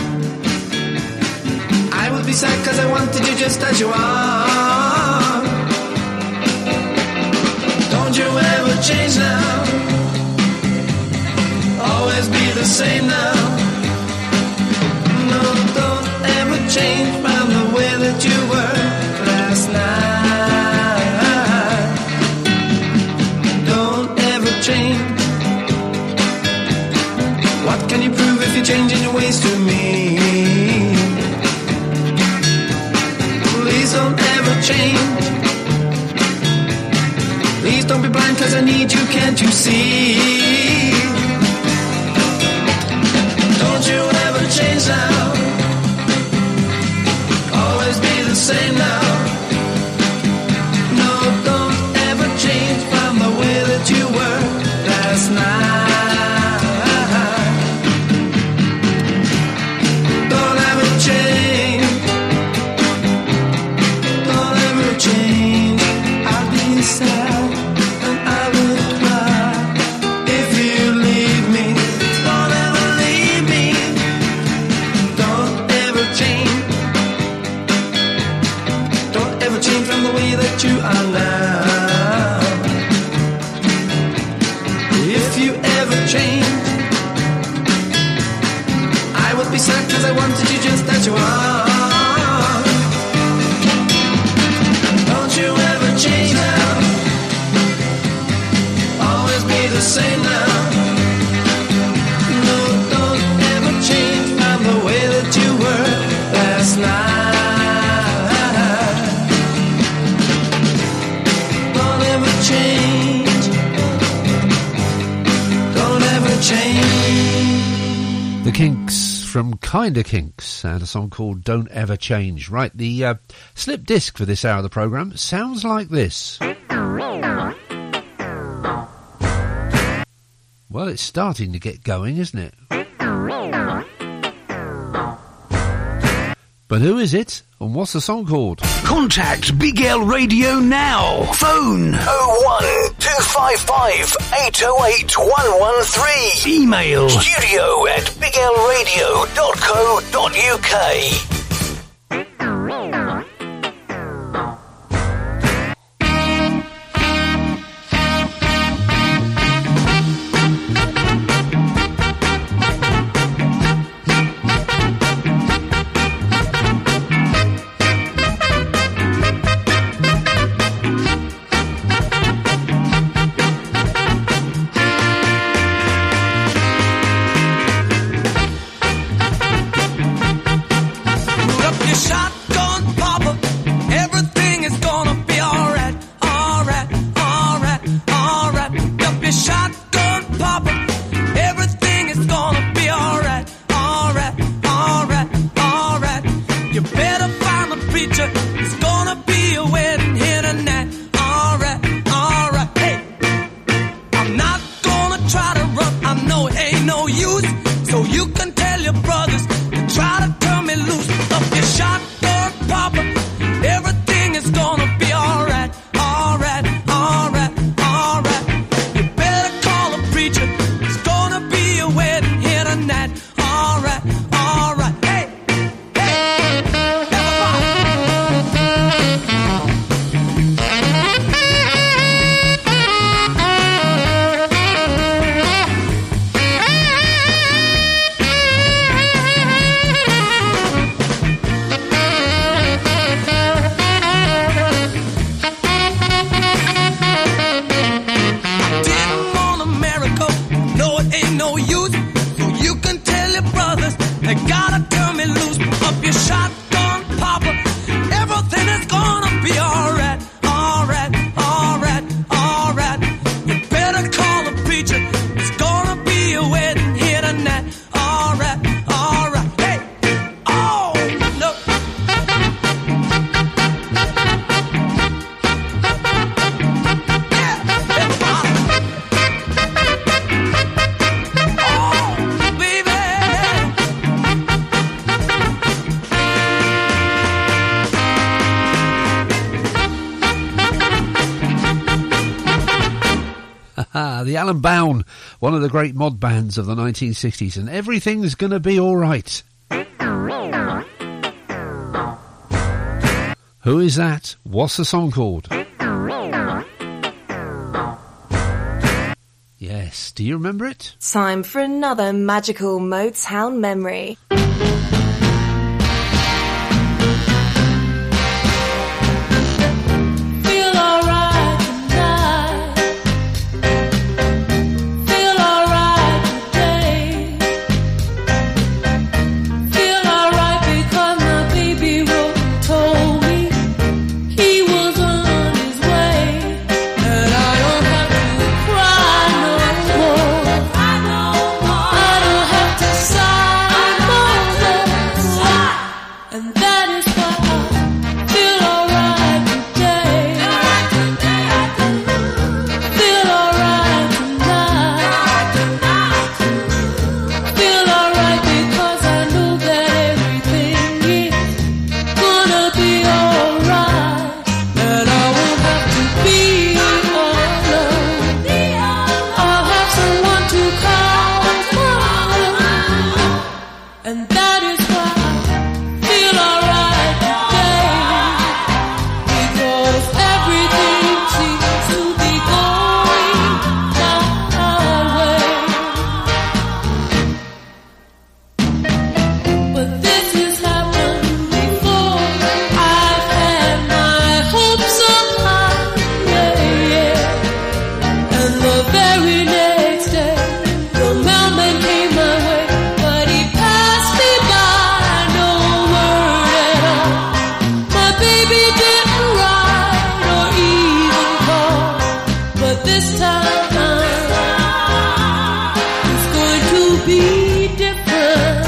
I will be sad cause I wanted you just as you are. Don't you ever change now. Always be the same now. No, don't ever change from the way that you were last night. Don't ever change. changing your ways to me. Please don't ever change. Please don't be blind, 'cause I need you, can't you see? Don't you ever change now. Always be the same now. No, don't ever change from the way that you were last night. Don't ever change. Don't ever change. I'll be sad and I will cry if you leave me. Don't ever leave me. Don't ever change. Don't ever change from the way that you are now. If you ever change, I would be sad, 'cause I wanted you just as you are. Don't you ever change now. Always be the same now. No, don't ever change from the way that you were last night. Don't ever change. Don't ever change. The Kinks from Kinda Kinks and a song called Don't Ever Change. Right, the slip disc for this hour of the programme sounds like this. Well, it's starting to get going, isn't it? But who is it, and what's the song called? Contact Big L Radio now. Phone 01255 808 113. Email studio@biglradio.co.uk. The Alan Bown, one of the great mod bands of the 1960s, and everything's gonna be alright. Who is that? What's the song called? Yes, do you remember it? Time for another magical Motown memory. And that is why I feel alright today. Feel alright tonight. Feel alright because I know that everything is gonna be alright. And I won't have to be alone. I'll have someone to call home. And that is why I feel alright today. Because everything seems to be going my way. But this has happened before. I've had my hopes up high, yeah, yeah. And the very next day, the mailman came my way, but he passed me by, no word at all. My baby didn't write or even call, but this time it's going to be different.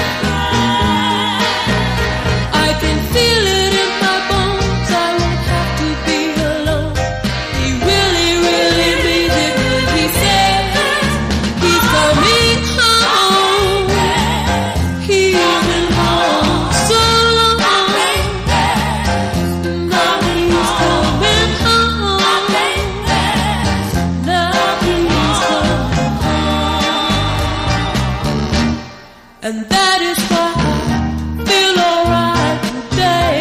I can feel it in my bones. I won't have to be alone. He really, really means it when he says he's coming home. He's been home so long. Now he's coming home. Now he's coming home. And that is why I feel alright today.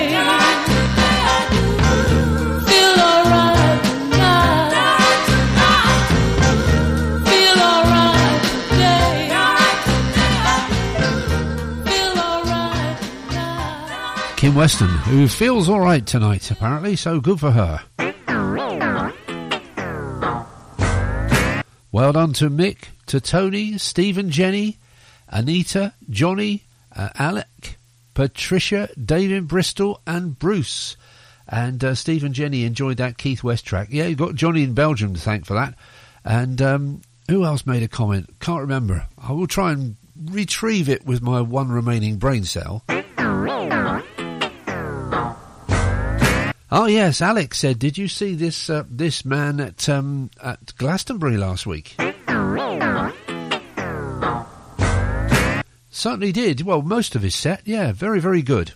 Feel alright tonight. Feel alright today. Feel alright tonight. Kim Weston, who feels all right tonight, apparently, so good for her. Well done to Mick, to Tony, Steve and Jenny, Anita, Johnny, Alec, Patricia, David Bristol and Bruce. And Steve and Jenny enjoyed that Keith West track. Yeah, you've got Johnny in Belgium to thank for that. And who else made a comment? Can't remember. I will try and retrieve it with my one remaining brain cell. Oh yes, Alex said, did you see this this man at Glastonbury last week? Certainly did. Well, most of his set, yeah, very, very good.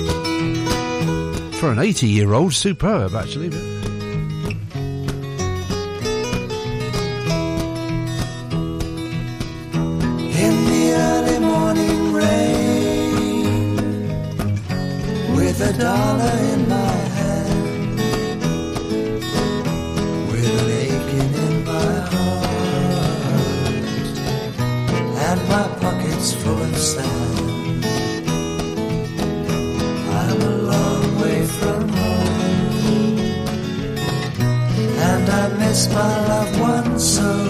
For an 80-year-old, superb, actually. But In the early morning rain, with $1 in my hand, with an aching in my heart, and my pockets full of sand. I'm a long way from home, and I miss my loved ones so.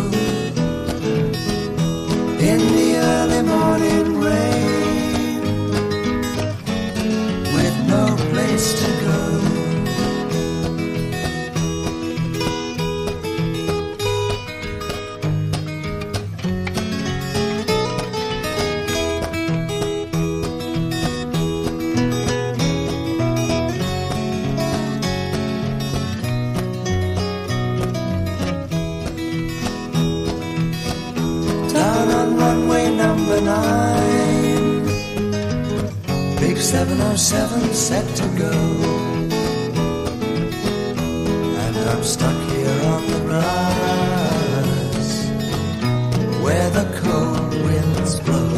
In the early morning rain, with no place to go. Down on runway number 9, big 707 set to go, and I'm stuck here on the grass where the cold winds blow.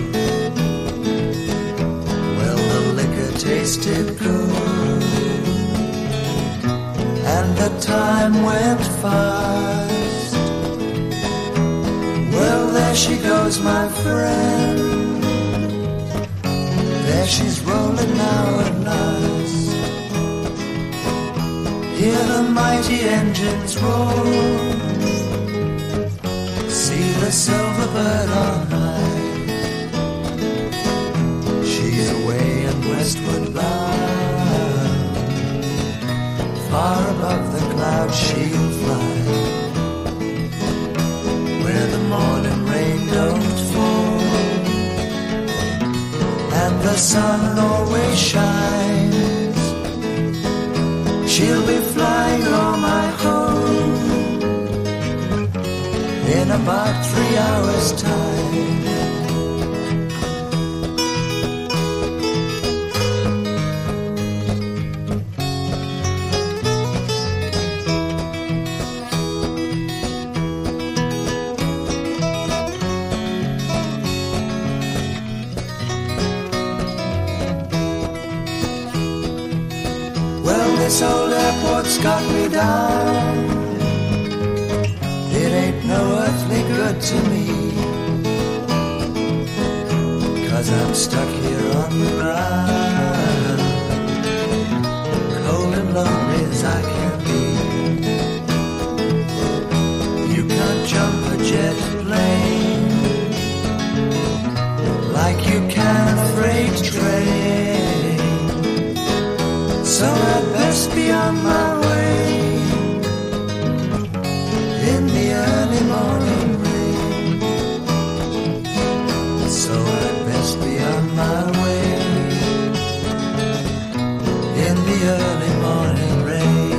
Well, the liquor tasted good, and the time went fast. Well, there she goes, my friend. There she's rolling now at last. Hear the mighty engines roar. See the silver bird on high. She's away and westward bound. Far above the clouds she'll fly, where the morning rain don't fall, and the sun always shines. She'll be flying on my home in about 3 hours' time. This old airport's got me down. It ain't no earthly good to me, 'cause I'm stuck here on the ground, cold and lonely as I can be. You can't jump a jet plane like you can a freight train. So I'd best be on my way in the early morning rain. So I'd best be on my way in the early morning rain.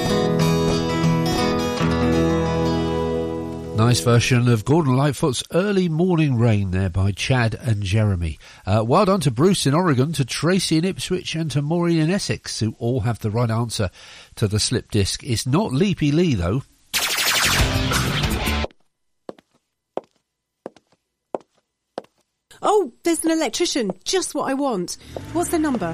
Nice version of Gordon Lightfoot's Early Morning Rain there by Chad and Jeremy. Well done to Bruce in Oregon, to Tracy in Ipswich and to Maureen in Essex, who all have the right answer to the slip disc. It's not Leapy Lee though. Oh, there's an electrician. Just what I want. What's the number?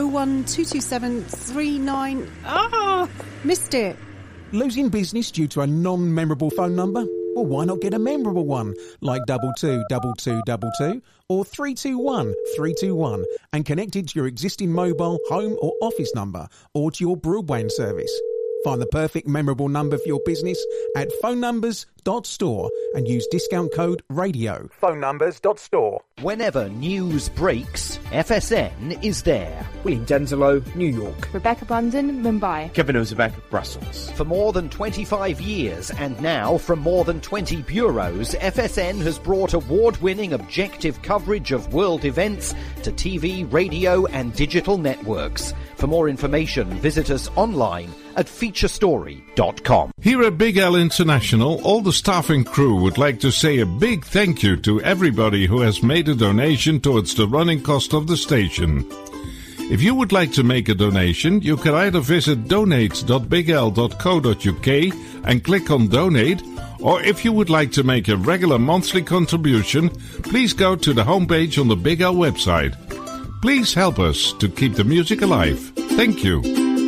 0122739... Ah, missed it. Losing business due to a non-memorable phone number? Well, why not get a memorable one, like 222222 or 321321, and connect it to your existing mobile, home or office number, or to your broadband service. Find the perfect memorable number for your business at phonenumbers.store and use discount code RADIO. Phonenumbers.store. Whenever news breaks, FSN is there. William Denzelo, New York. Rebecca Bundon, Mumbai. Kevin Ozebek, Brussels. For more than 25 years and now from more than 20 bureaus, FSN has brought award-winning objective coverage of world events to TV, radio and digital networks. For more information, visit us online at featurestory.com. Here at Big L International, all the staff and crew would like to say a big thank you to everybody who has made a donation towards the running cost of the station. If you would like to make a donation, you can either visit donate.bigl.co.uk and click on donate, or if you would like to make a regular monthly contribution, please go to the homepage on the Big L website. Please help us to keep the music alive. Thank you.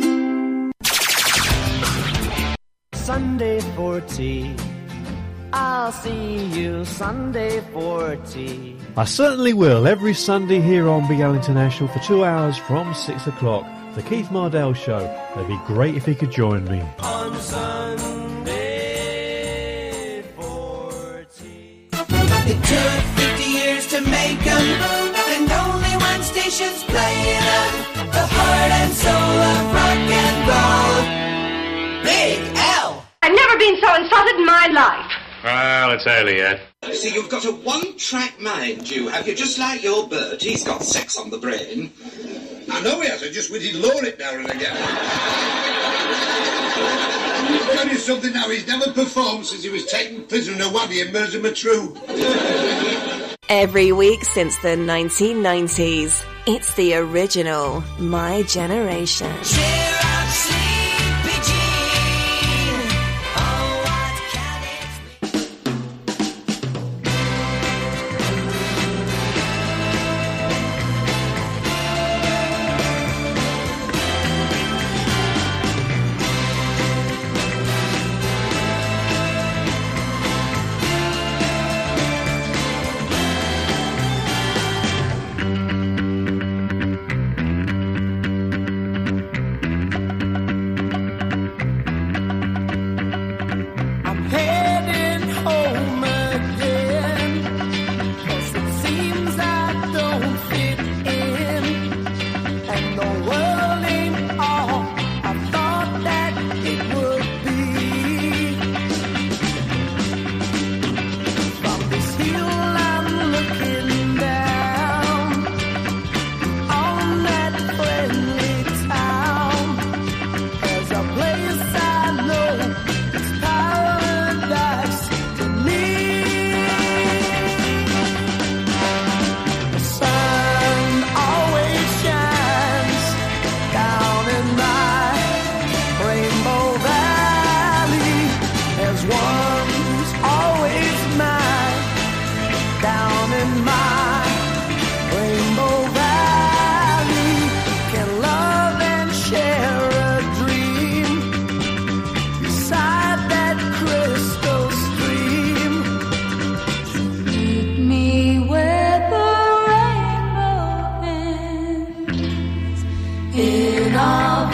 Sunday for tea. I'll see you Sunday for tea. I certainly will, every Sunday here on Big L International for 2 hours from 6 o'clock. The Keith Mardell Show. It'd be great if he could join me. On Sunday for tea. It took 50 years to make 'em, and only one station's playing 'em. The heart and soul of rock and roll. Big L. I've never been so insulted in my life. Well, it's early yet. You see, you've got a one-track mind, you have. You're just like your bird. He's got sex on the brain. I know he has. I just wish he'd lower it now and again. I'll tell you something now. He's never performed since he was taken prisoner in a waddy in Mersey True. Every week since the 1990s, it's the original My Generation. Cheer up, Sleepy Jean. Oh, what can it in our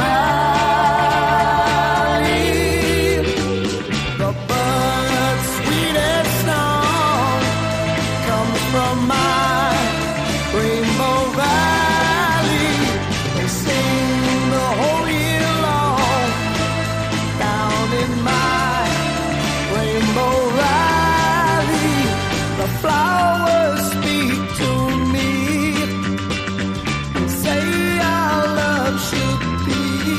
valley. The bird's sweetest song comes from my Rainbow Valley. They sing the whole year long down in my Rainbow Valley. The flowers speak to me and say our love should be.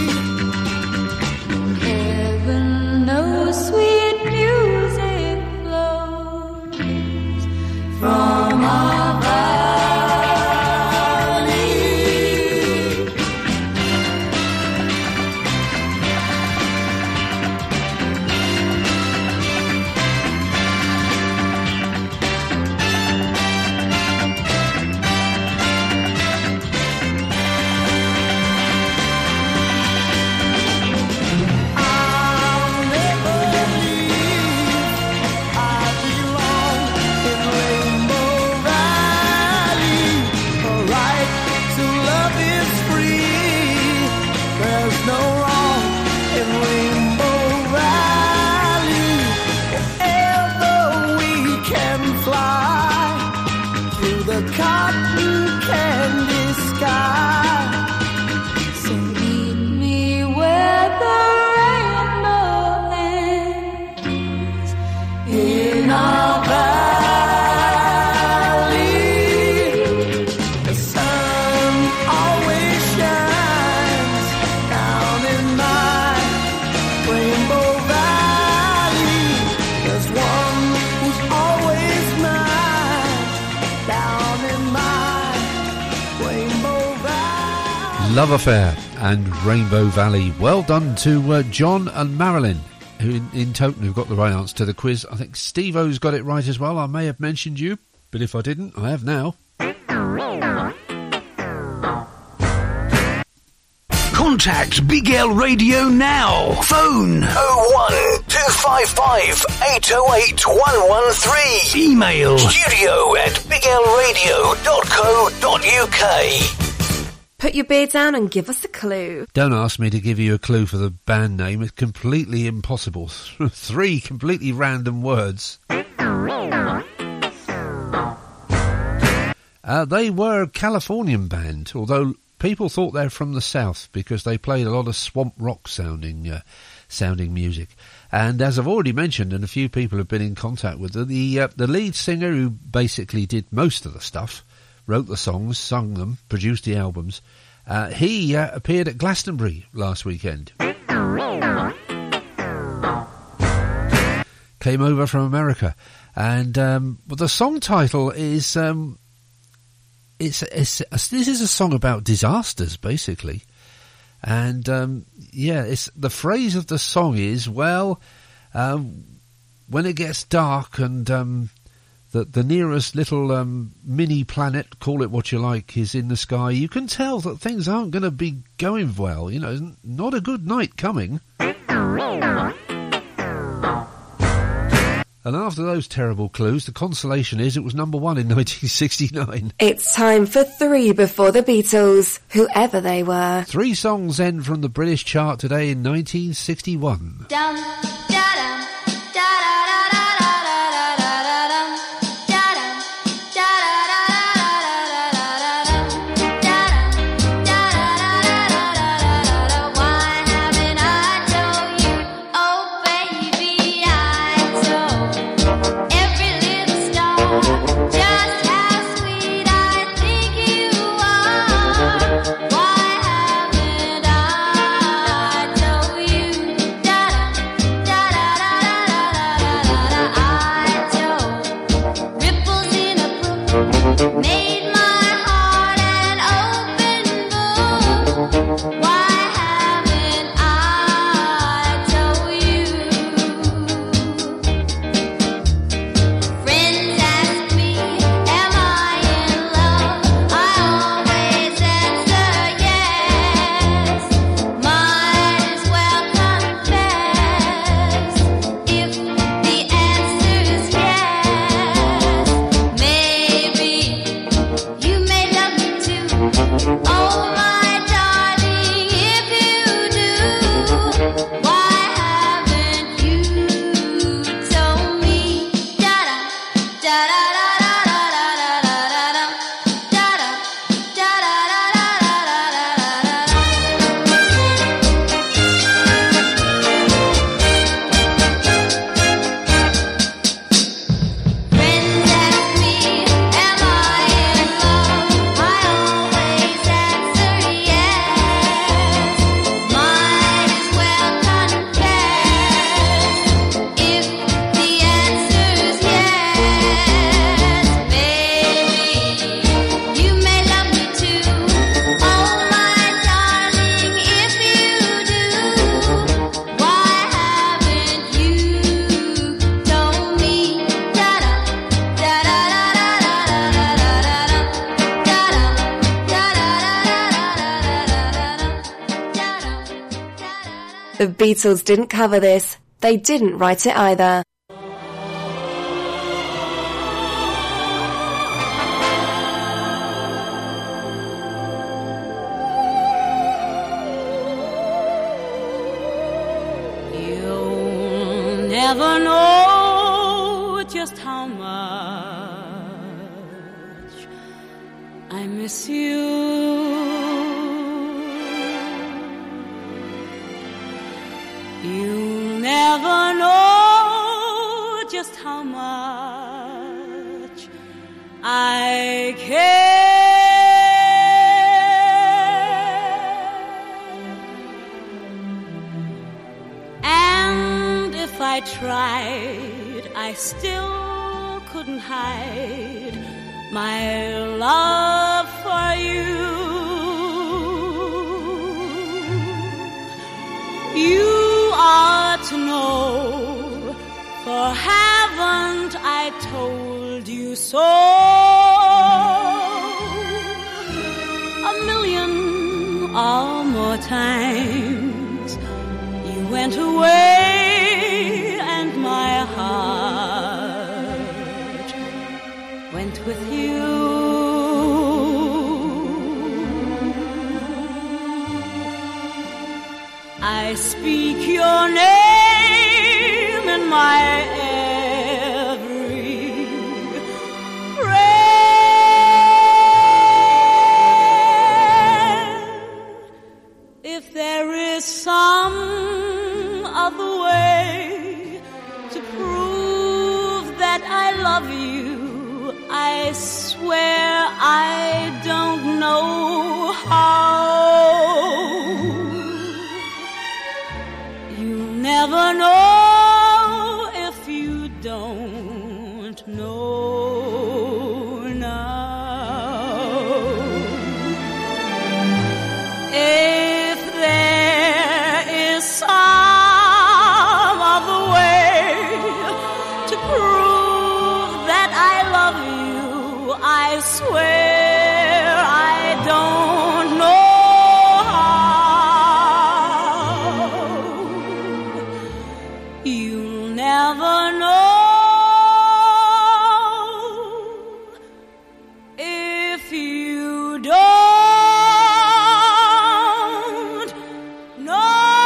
Heaven knows sweet music flows from our valley. I'll never leave. I belong in Rainbow Valley. The right to love is free. There's no wrong in Rainbow Valley. Wherever we can fly through the cotton candy sky. So meet me where the rainbow ends In our valley, the sun always shines down in my Rainbow Valley. There's one who's always mine down in my Rainbow Valley. Love Affair and Rainbow Valley. Well done to John and Marilyn, who in total have got the right answer to the quiz. I think Steve-O's got it right as well. I may have mentioned you, but if I didn't, I have now. Contact Big L Radio now. Phone 01255 808 113. Email studio@biglradio.co.uk. Put your beer down and give us a clue. Don't ask me to give you a clue for the band name. It's completely impossible. 3 completely random words. They were a Californian band, although people thought they're from the South because they played a lot of swamp rock sounding music. And as I've already mentioned, and a few people have been in contact with them, the lead singer, who basically did most of the stuff, wrote the songs, sung them, produced the albums, he appeared at Glastonbury last weekend. Came over from America. And the song title is... this is a song about disasters, basically. And, the phrase of the song is, when it gets dark and the nearest little mini planet, call it what you like, is in the sky, you can tell that things aren't going to be going well. You know, not a good night coming. And after those terrible clues, the consolation is it was number 1 in 1969. It's time for 3 before the Beatles, whoever they were. 3 songs then from the British chart today in 1961. Dum, da-dum, da The Beatles didn't cover this. They didn't write it either. You'll never know just how much I miss you. You'll never know just how much I care. And if I tried, I still couldn't hide my love for you. You ought to know, for haven't I told you so? A million or more times you went away and my heart went with you. I speak your name in my every prayer. If there is some other way to prove that I love you, I swear I don't know how. Never know if you don't know now. If there is some other way to prove that I love you, I swear I don't know. Never know if you don't know.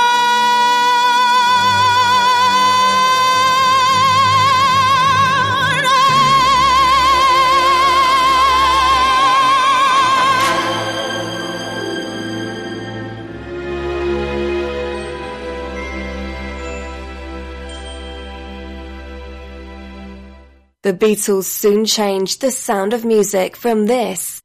The Beatles soon changed the sound of music from this.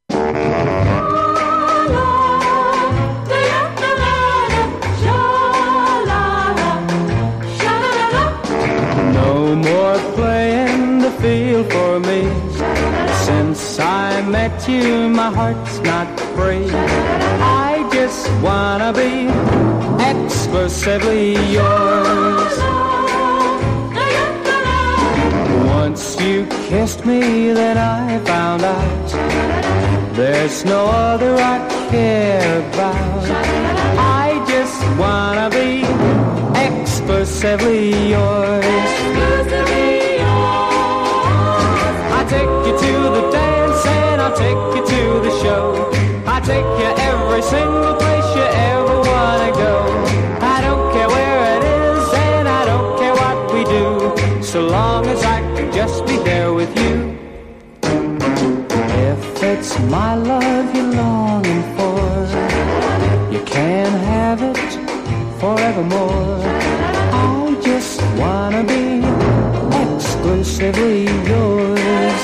No more playing the field for me. Since I met you, my heart's not free. I just wanna be exclusively yours. Once you kissed me, then I found out there's no other I care about. I just wanna be exclusively yours. I'll take you to the dance and I'll take you to the show. I'll take you every single place you ever wanna go. I don't care where it is and I don't care what we do, so long as I can just be there with you. If it's my love you're longing for, you can have it forevermore. I just wanna be exclusively yours.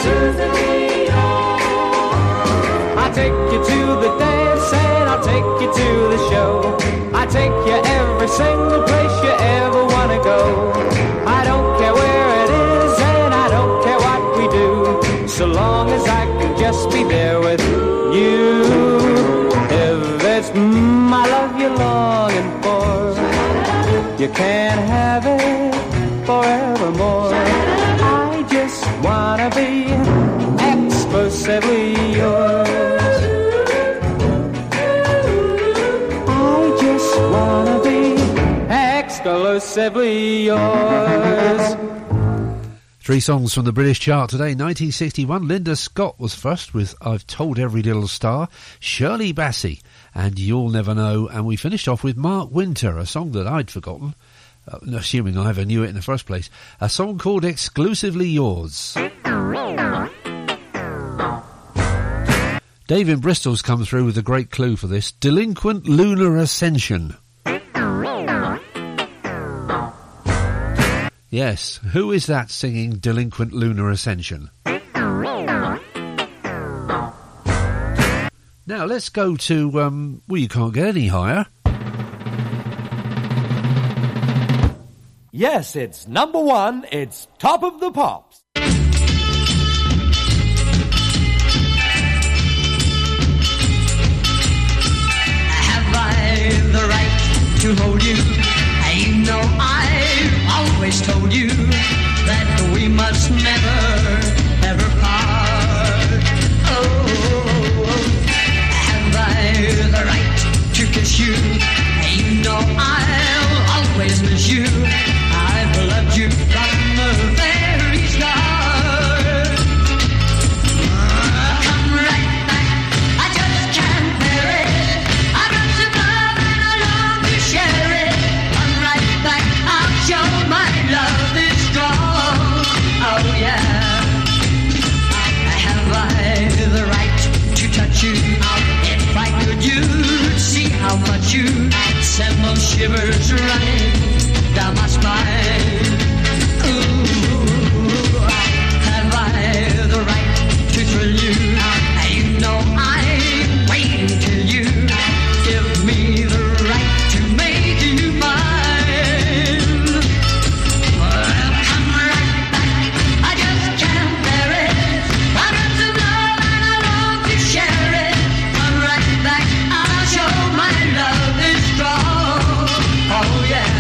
I'll take you to the dance and I'll take you to the show. I'll take you every single place you ever wanna go. I don't care where it is and I don't care what we do, so long as I can just be there with you. If it's my love you're longing for, you can't have it forevermore. I just wanna be exclusively yours. I just wanna be exclusively yours. 3 songs from the British chart today. 1961, Linda Scott was first with I've Told Every Little Star, Shirley Bassey and You'll Never Know, and we finished off with Mark Winter, a song that I'd forgotten, assuming I ever knew it in the first place, a song called Exclusively Yours. Dave in Bristol's come through with a great clue for this, Delinquent Lunar Ascension. Yes, who is that singing Delinquent Lunar Ascension? Now, let's go to, well, you can't get any higher. Yes, it's number 1. It's Top of the Pops. Have I the right to hold you? You know I've always told you that we must never, ever part. Oh, have I the right to kiss you? You know I'll always miss you. I've loved you from the very start. Come right back, I just can't bear it. I've got some love and I long to share it. Come right back, I'll show my love is strong. Oh yeah. Have I the right to touch you? If I could, you'd see how much you send those shivers running down my spine. Ooh, have I the right to thrill you? You know I'm waiting till you give me the right to make you mine. Well, come right back, I just can't bear it. I've got some love and I long to share it. Come right back, I'll show my love is strong. Oh yeah.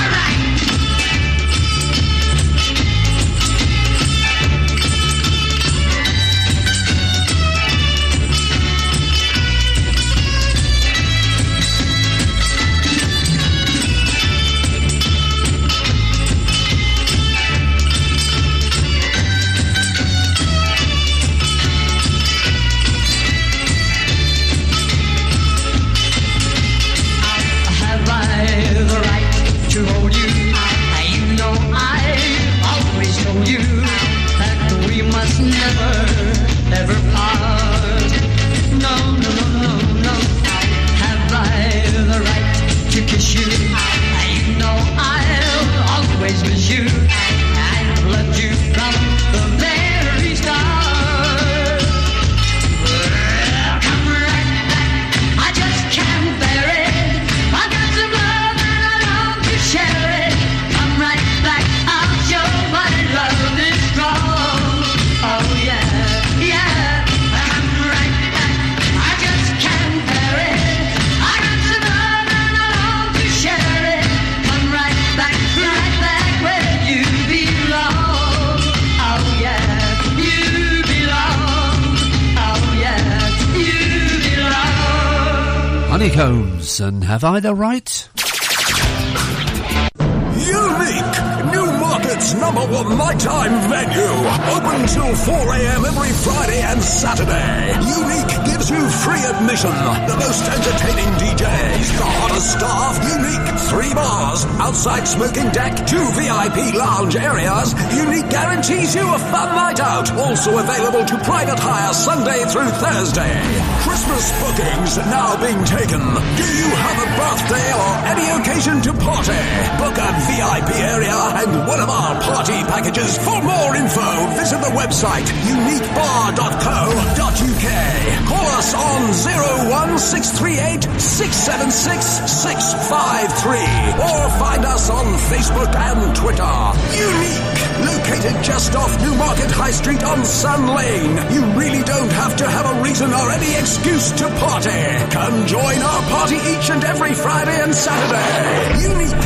To hold you, you know I've always told you that we must never, ever part. No, no, no, no, no. Have I the right to kiss you? You know I'll always miss you. I've loved you from the very start. Come right back, I just can't bear it. I've got some love and I long to share it. Come right back, I'll show my love is strong. Oh yeah, yeah. Come right back, I just can't bear it. I got some love and I long to share it. Come right back where you belong. Oh yeah, you belong. Oh yeah, you belong. Honeycombs, and Have I the Right? Unique! Newmarket's #1 nighttime venue. Open till 4 a.m. every Friday and Saturday. Unique gives you free admission. The most entertaining DJs, the hottest staff. Unique 3 bars, outside smoking deck, 2 VIP lounge areas. Unique guarantees you a fun night out. Also available to private hire Sunday through Thursday. Christmas bookings now being taken. Do you have a birthday or any occasion to party? Book a VIP area and one of our party packages. For more info, visit the website uniquebar.co.uk. Call us on 01638 676 653 or find us on Facebook and Twitter. Unique, located just off Newmarket High Street on Sun Lane. You really don't have to have a reason or any excuse to party. Come join our party each and every Friday and Saturday. Unique, Newmarket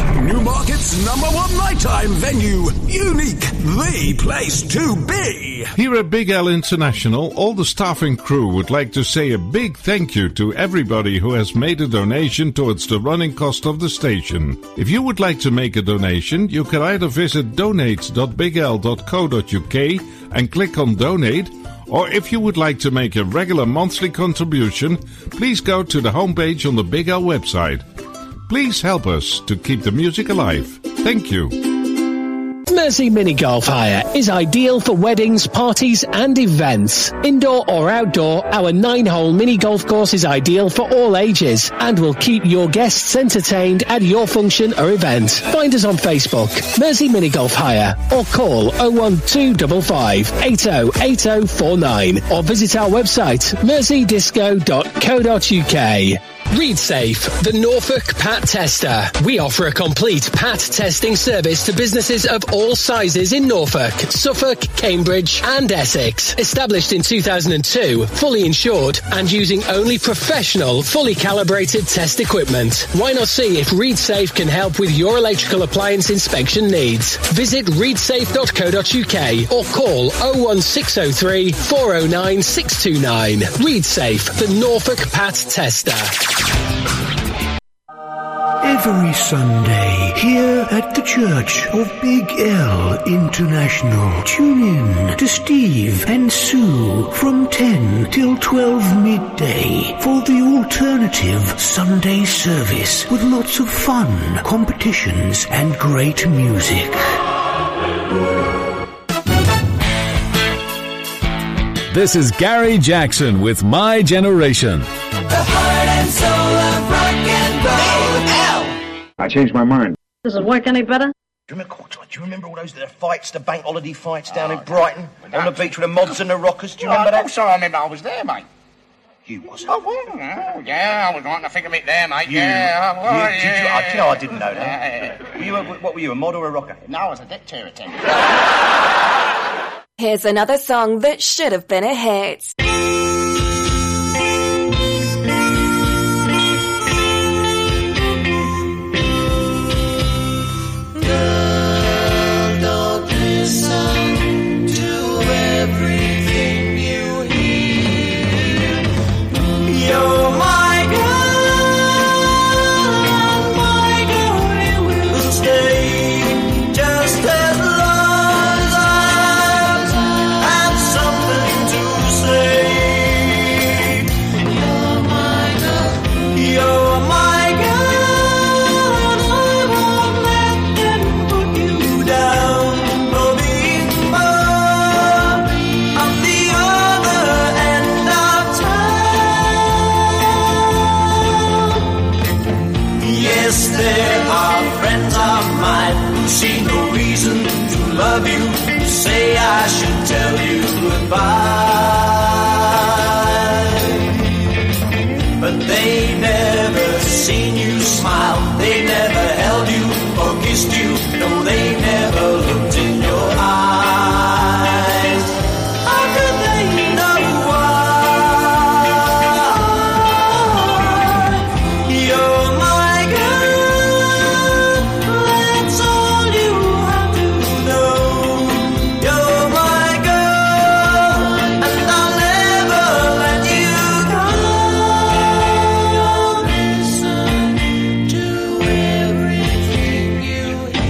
Newmarket's #1 nighttime venue. Unique, the place to be. Here at Big L International, all the staff and crew would like to say a big thank you to everybody who has made a donation towards the running cost of the station. If you would like to make a donation, you can either visit donate.bigl.co.uk and click on donate, or if you would like to make a regular monthly contribution, please go to the homepage on the Big L website. Please help us to keep the music alive. Thank you. Mersey Mini Golf Hire is ideal for weddings, parties and events. Indoor or outdoor, our 9-hole mini golf course is ideal for all ages and will keep your guests entertained at your function or event. Find us on Facebook, Mersey Mini Golf Hire, or call 01255 808049 or visit our website merseydisco.co.uk. ReadSafe, the Norfolk Pat Tester. We offer a complete Pat testing service to businesses of all sizes in Norfolk, Suffolk, Cambridge and Essex. Established in 2002, fully insured and using only professional, fully calibrated test equipment. Why not see if ReadSafe can help with your electrical appliance inspection needs? Visit readsafe.co.uk or call 01603 409 629. ReadSafe, the Norfolk Pat Tester. Every Sunday, here at the Church of Big L International, tune in to Steve and Sue from 10 till 12 midday for the alternative Sunday service with lots of fun, competitions and great music. This is Gary Jackson with My Generation. The heart and soul of rock and roll. Big L. I changed my mind. Does it work any better? Do you remember all those fights, the bank holiday fights down in Brighton, on the beach with the mods and the rockers? Do you remember that? Oh, sorry, I remember I was there, mate. You wasn't? Oh, well, yeah, I was right in the thick of it there, mate. You, I didn't know that. What were you, a mod or a rocker? No, I was a deck chair attendant. Here's another song that should have been a hit. Girl, don't listen to everything you hear. You're my girl, you will stay just as long as I have something to say. You're my girl, you're my girl, and I won't let them put you down for being more of the other end of town. Yes, there are friends of mine who see no reason to love you, who say I should tell you goodbye. But they never seen you smile, they never held you or kissed you, no, they never looked in your eyes. How could they know why? You're my girl, that's all you have to know. You're my girl, and I'll never let you go. Listen to everything you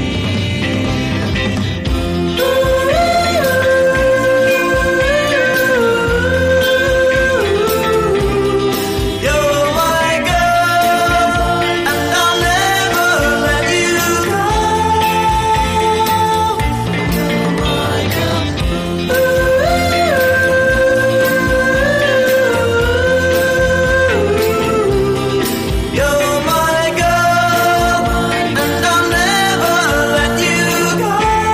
You're my girl, and I'll never let you go. You're my girl. You're my girl, and I'll never let you go.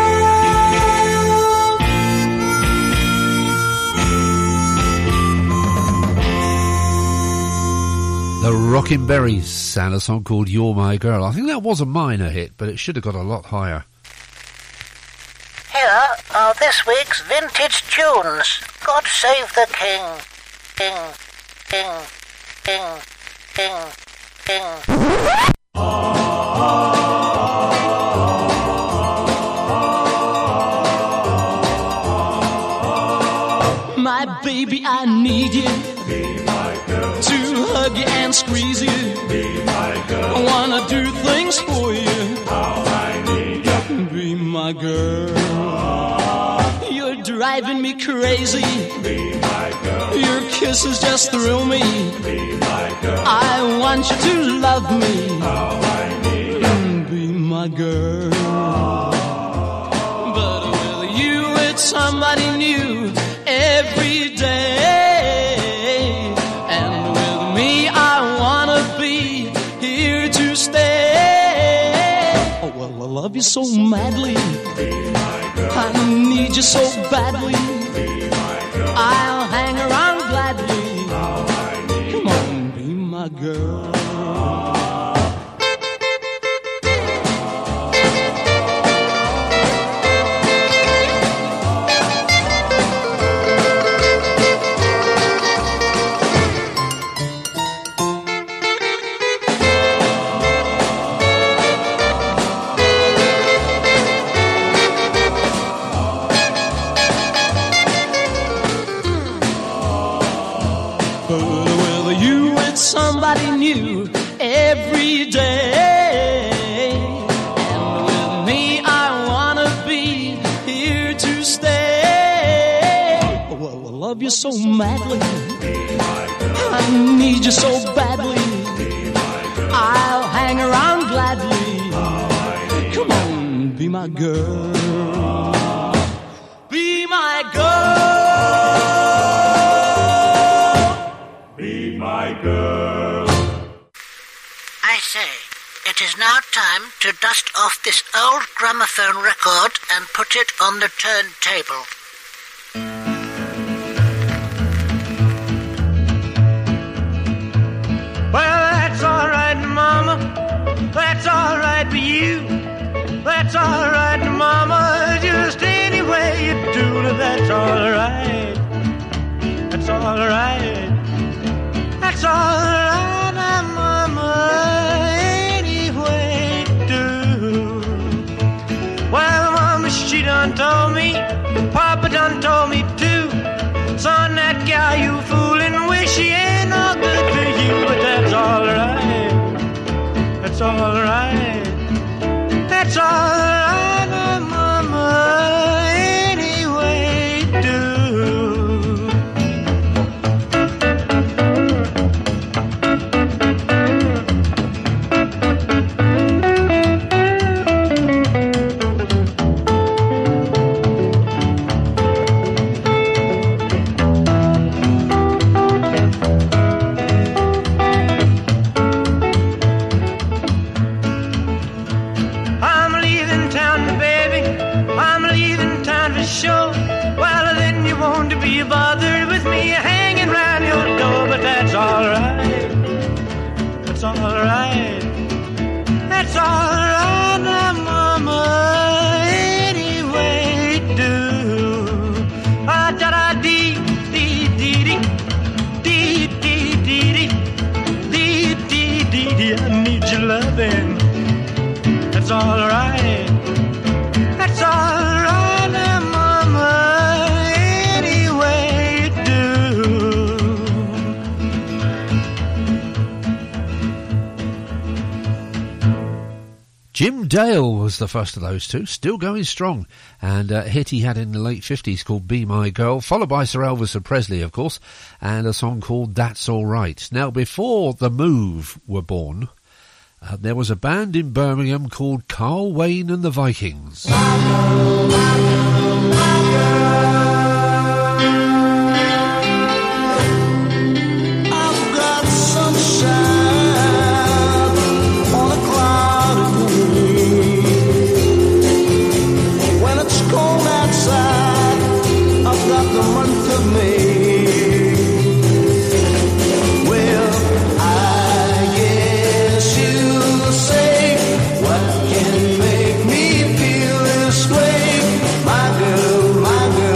The Rockin' Berries sang a song called You're My Girl. I think that was a minor hit, but it should have got a lot higher. Here are this week's vintage tunes. God save the king. King, king, king, king, king. baby, I need you. Be my girl. To hug you and squeeze you. Be my girl. I wanna do things for you. How I need you. Be my girl. You're driving me crazy. Be my girl. Your kisses just thrill me. Be my girl. I want you to love me. How I need you. Be my girl. But with you, it's somebody new every day. And with me, I wanna be here to stay. Oh, well, I love you so madly. Be my girl. I need you so badly. Be my girl. I'll hang around gladly. How I need Come on, be my girl. Somebody new every day. And with me, I wanna be here to stay. Oh, well, I love you so madly. I need you so badly. I'll hang around gladly. Come on, be my girl. Be my girl. Be my girl. I say, it is now time to dust off this old gramophone record and put it on the turntable. Well, that's all right, Mama. That's all right for you. That's all right, Mama. Just any way you do it, that's all right. That's all right. That's all right, Mama. Any way you do. Well, Mama, she done told me. Papa done told me too. Son, that gal you fooling with, she ain't no good to you. But that's all right. That's all right. That's all right, Mama. Any way you do. Sure. Well, then you won't be bothered with me hanging round your door, but that's all right. That's all right. That's all right, Mama. Any way you do. Ah, da da dee dee dee dee dee dee dee dee dee dee dee. I need your loving. That's all right. That's all right. Jim Dale was the first of those two, still going strong, and a hit he had in the late 50s called Be My Girl, followed by Sir Elvis Presley, of course, and a song called That's All Right. Now, before The Move were born, there was a band in Birmingham called Carl Wayne and the Vikings. What can make me feel this way? My girl,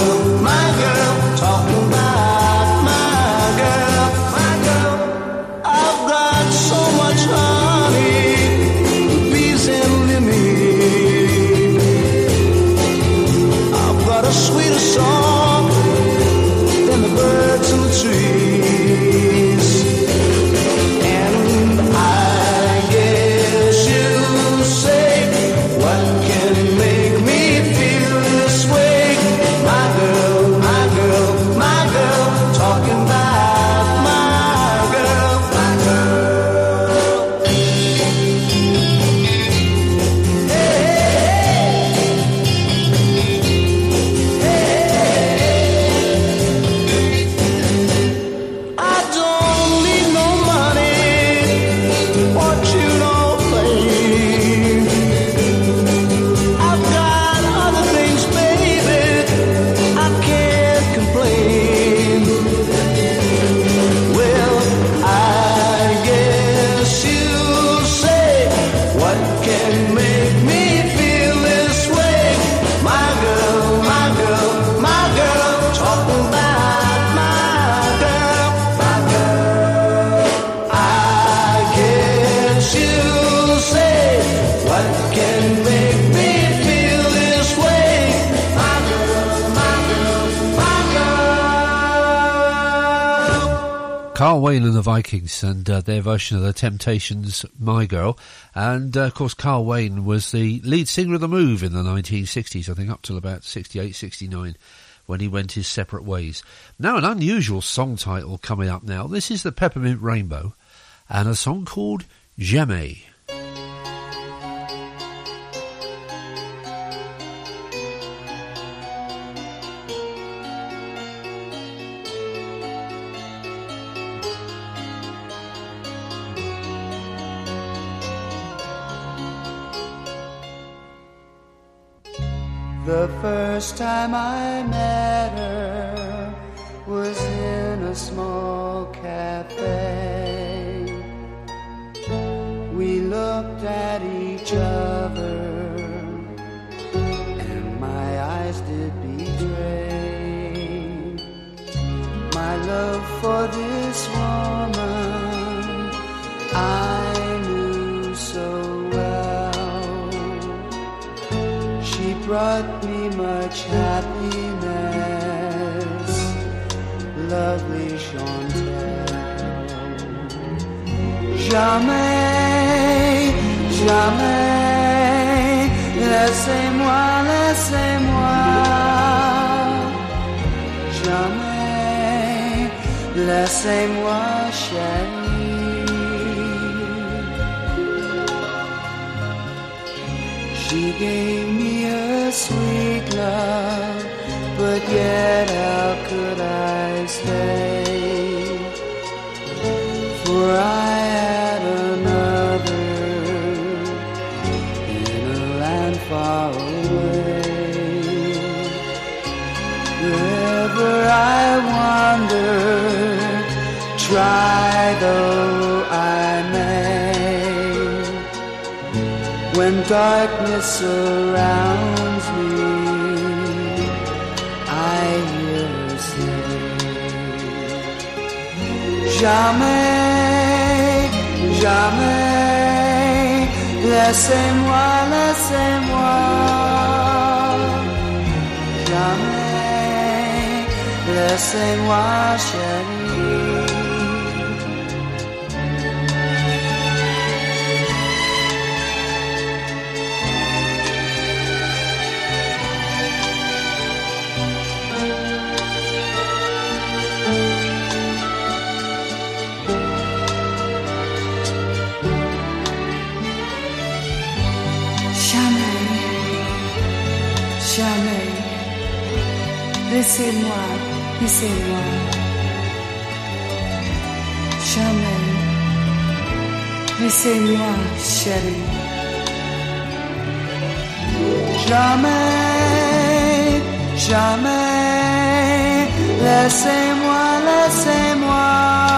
Carl Wayne and the Vikings and their version of the Temptations' My Girl. And, of course, Carl Wayne was the lead singer of The Move in the 1960s, I think up till about 68, 69, when he went his separate ways. Now, an unusual song title coming up now. This is the Peppermint Rainbow and a song called Jamais. The first time I met her was in a small cafe. We looked at each other and my eyes did betray my love for this woman I knew so well. She brought me much happiness, lovely Chantel. Jamais, jamais, laissez-moi, laissez-moi. Jamais, laissez-moi, chérie. She gave me a sweet love, but yet how could I stay? For I had another in a land far away. Wherever I wandered, try though I may, when darkness surrounds me, I hear her say, jamais, jamais, laissez-moi, laissez-moi. Jamais, laissez-moi, chérie. Jamais, laissez-moi, laissez-moi. Jamais, laissez-moi, chérie. Jamais, jamais, laissez-moi, laissez-moi.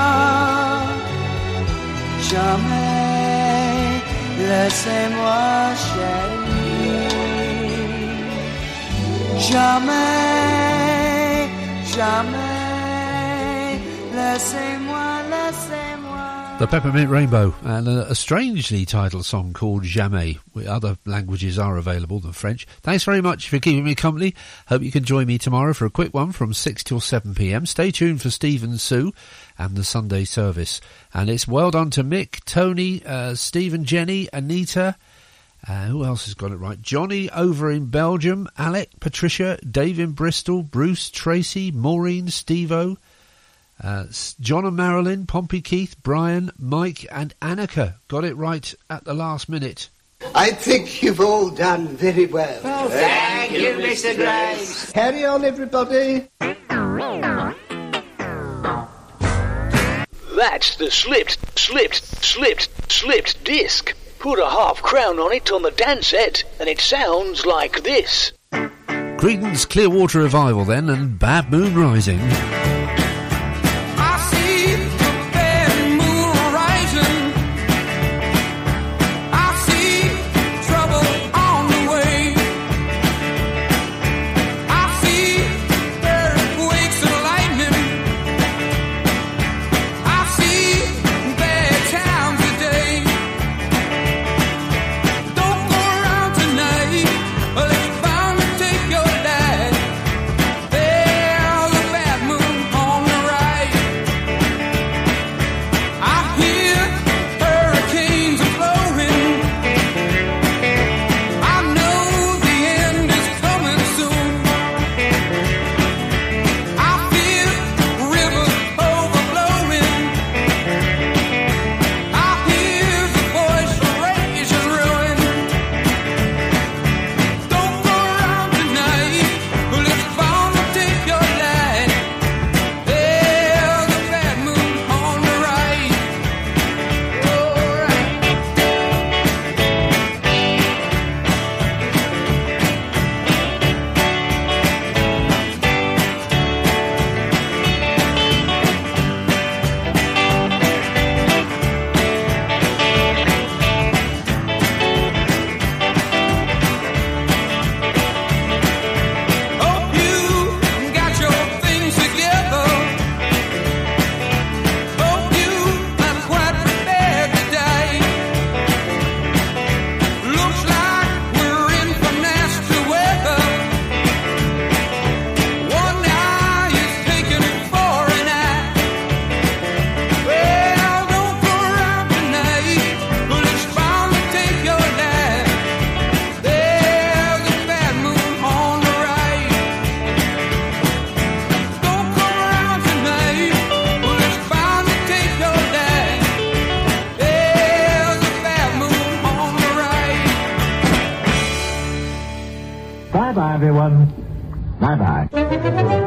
Jamais, laissez-moi, chérie. Jamais, jamais, laissez-moi, laissez-moi. The Peppermint Rainbow, and a strangely titled song called Jamais. Other languages are available than French. Thanks very much for keeping me company. Hope you can join me tomorrow for a quick one from 6 till 7 p.m. Stay tuned for Steve and Sue and the Sunday service. And it's well done to Mick, Tony, Steve and Jenny, Anita. Who else has got it right? Johnny over in Belgium, Alec, Patricia, Dave in Bristol, Bruce, Tracy, Maureen, Steve-O, John and Marilyn, Pompey Keith, Brian, Mike and Annika. Got it right at the last minute. I think you've all done very well. Oh, thank you, Mr. Graves. Carry on, everybody. That's the slipped disc. Put a half crown on it on the dance set, and it sounds like this. Creedence Clearwater Revival then, and Bad Moon Rising. Let's bound to take your life. There's a bad moon everyone. Bye-bye.